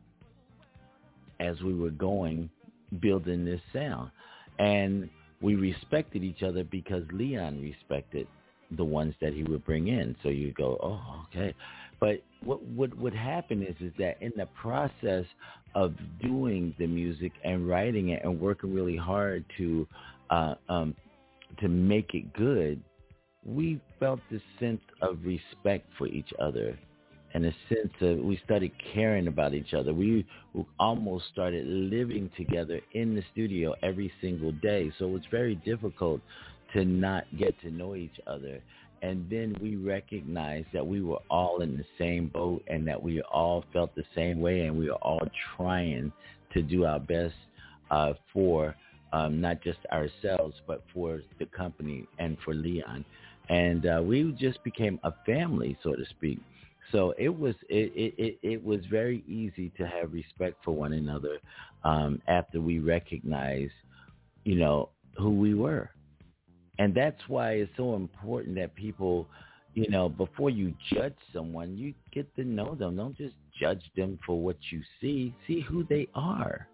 as we were going, building this sound. And we respected each other because Leon respected the ones that he would bring in. So you go, oh, okay. But what would would happen is, is that in the process of doing the music and writing it and working really hard to uh, um, to make it good, we felt this sense of respect for each other and a sense of, we started caring about each other. We almost started living together in the studio every single day. So it was very difficult to not get to know each other. And then we recognized that we were all in the same boat and that we all felt the same way, and we were all trying to do our best uh, for Um, not just ourselves, but for the company and for Leon. And uh, we just became a family, so to speak. So it was it, it, it was very easy to have respect for one another um, after we recognized, you know, who we were. And that's why it's so important that people, you know, before you judge someone, you get to know them. Don't just judge them for what you see. See who they are.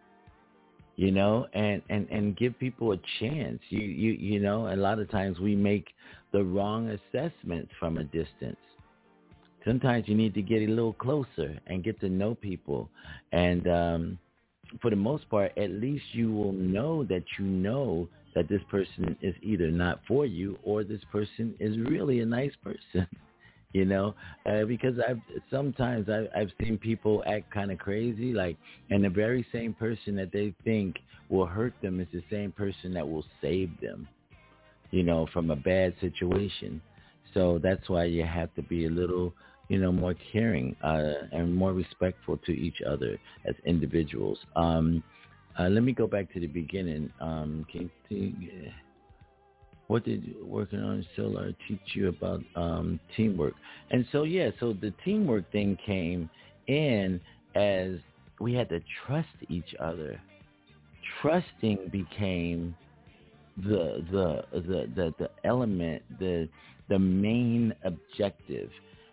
You know, and, and, and give people a chance. You, you you know, a lot of times we make the wrong assessments from a distance. Sometimes you need to get a little closer and get to know people. And um, for the most part, at least you will know that you know that this person is either not for you or this person is really a nice person. You know, uh, because I've sometimes I've, I've seen people act kind of crazy, like, and the very same person that they think will hurt them is the same person that will save them, you know, from a bad situation. So that's why you have to be a little, you know, more caring uh, and more respectful to each other as individuals. Um, uh, let me go back to the beginning. Um, can you, yeah. What did working on Solar teach you about um, teamwork? And so, yeah, so the teamwork thing came in as we had to trust each other. Trusting became the the the the, the element, the the main objective.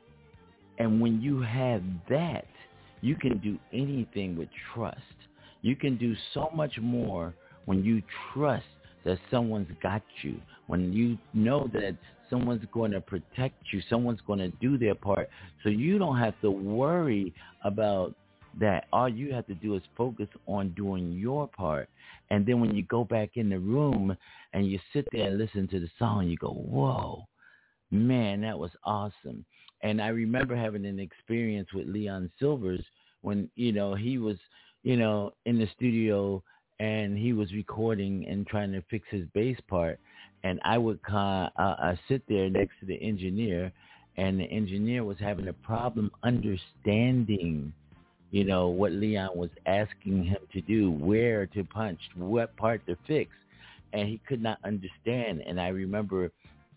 And when you have that, you can do anything with trust. You can do so much more when you trust that someone's got you, when you know that someone's going to protect you, someone's going to do their part, so you don't have to worry about that. All you have to do is focus on doing your part. And then when you go back in the room and you sit there and listen to the song, you go, whoa, man, that was awesome. And I remember having an experience with Leon Silvers when, you know, he was, you know, in the studio and he was recording and trying to fix his bass part. And I would uh, uh, sit there next to the engineer, and the engineer was having a problem understanding, you know, what Leon was asking him to do, where to punch, what part to fix. And he could not understand. And I remember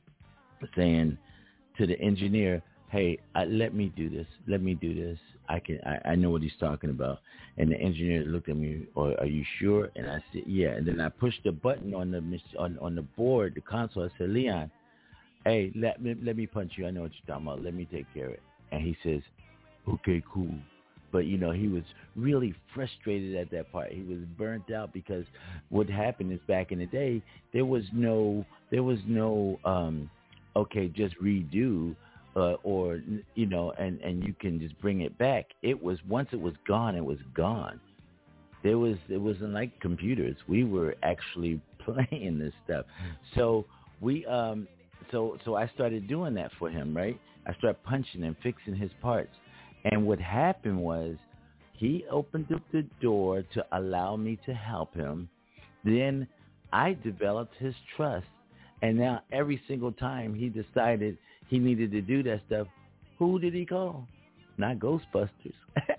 saying to the engineer, hey, uh, let me do this. Let me do this. I can. I, I know what he's talking about. And the engineer looked at me, or are you sure? And I said, yeah. And then I pushed the button on the on, on the board, the console. I said, Leon, hey, let me let me punch you. I know what you're talking about. Let me take care of it. And he says, okay, cool. but you know he was really frustrated at that part. He was burnt out because what happened is back in the day there was no there was no um, okay, just redo. Uh, or you know, and, and you can just bring it back. It was once it was gone, it was gone. There was it wasn't like computers. We were actually playing this stuff. So we um so so I started doing that for him, right? I started punching and fixing his parts. And what happened was he opened up the door to allow me to help him. Then I developed his trust. And now every single time he decided he needed to do that stuff, who did he call? Not Ghostbusters.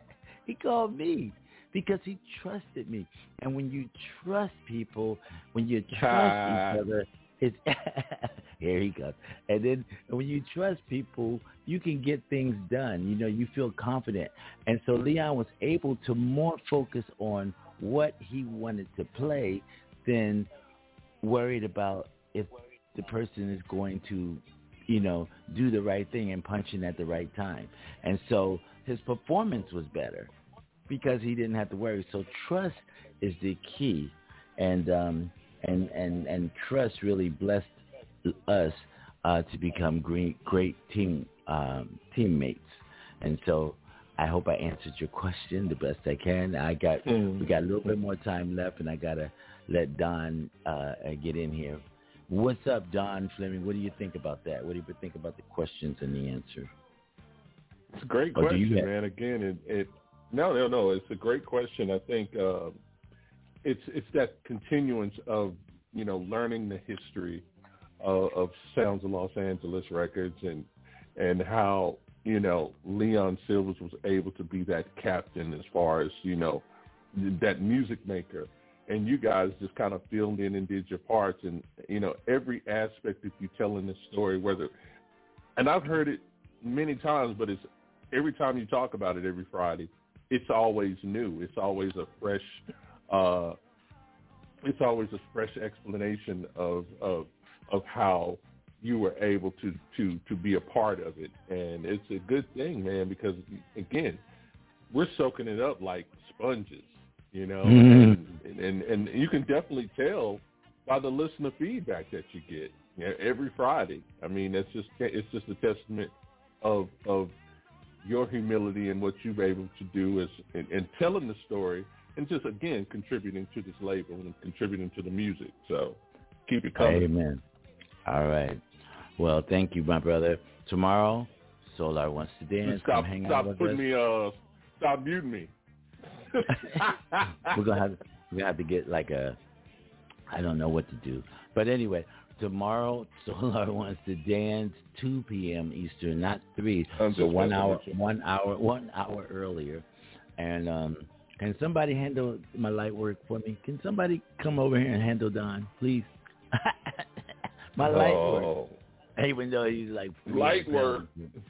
He called me because he trusted me. And when you trust people, when you trust each other, it's here he goes. And then when you trust people, you can get things done. You know, you feel confident. And so Leon was able to more focus on what he wanted to play than worried about if the person is going to, you know, do the right thing and punch in at the right time. And so his performance was better because he didn't have to worry. So trust is the key. And um, and, and, and trust really blessed us uh, to become great, great team um, teammates. And so I hope I answered your question the best I can. I got mm. we got a little bit more time left, and I got to let Don uh, get in here. What's up, Don Fleming? What do you think about that? What do you think about the questions and the answer? It's a great or question, have- man. Again, it, it no, no, no. It's a great question. I think uh, it's it's that continuance of, you know, learning the history of, of Sounds of Los Angeles Records and and how, you know, Leon Sylvers was able to be that captain as far as, you know, that music maker. And you guys just kind of filled in and did your parts. And, you know, every aspect that you tell in this story, whether, and I've heard it many times, but it's every time you talk about it every Friday, it's always new. It's always a fresh, uh, it's always a fresh explanation of, of, of how you were able to, to, to be a part of it. And it's a good thing, man, because, again, we're soaking it up like sponges. You know, mm. and, and and you can definitely tell by the listener feedback that you get, you know, every Friday. I mean, that's just it's just a testament of of your humility and what you've able to do is and, and telling the story and just again contributing to this label and contributing to the music. So keep it coming. Amen. All right. Well, thank you, my brother. Tomorrow, Solar Wants to Dance. Stop, Come hang stop out with putting us. me. Uh, stop muting me. we're gonna have we're gonna have to get like a I don't know what to do. But anyway, tomorrow Solar Wants to Dance, two p.m. Eastern, not three. So one hour one hour one hour earlier. And um can somebody handle my light work for me? Can somebody come over here and handle Don, please? my oh. light work. Even though he's like light work.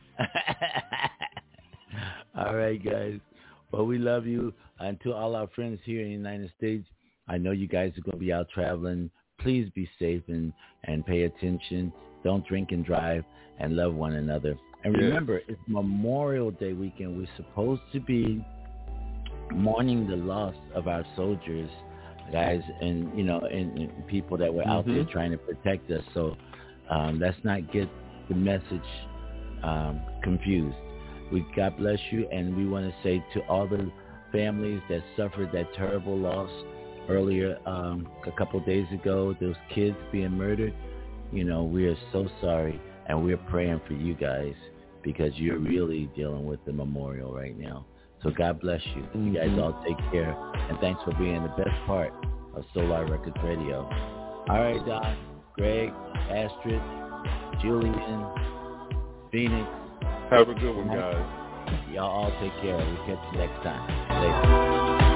All right, guys. Well, we love you. And to all our friends here in the United States, I know you guys are going to be out traveling. Please be safe and, and pay attention. Don't drink and drive and love one another. And remember, yeah. it's Memorial Day weekend. We're supposed to be mourning the loss of our soldiers, guys, and, you know, and, and people that were mm-hmm. out there trying to protect us. So um, let's not get the message um, confused. We God bless you, and we want to say to all the families that suffered that terrible loss earlier, um, a couple of days ago, those kids being murdered, you know, we are so sorry, and we're praying for you guys because you're really dealing with the memorial right now. So God bless you. You guys all take care, and thanks for being the best part of Solar Records Radio. All right, Don, Greg, Astrid, Julian, Phoenix. Have a good one, guys. Y'all all take care. We'll catch you next time. Later.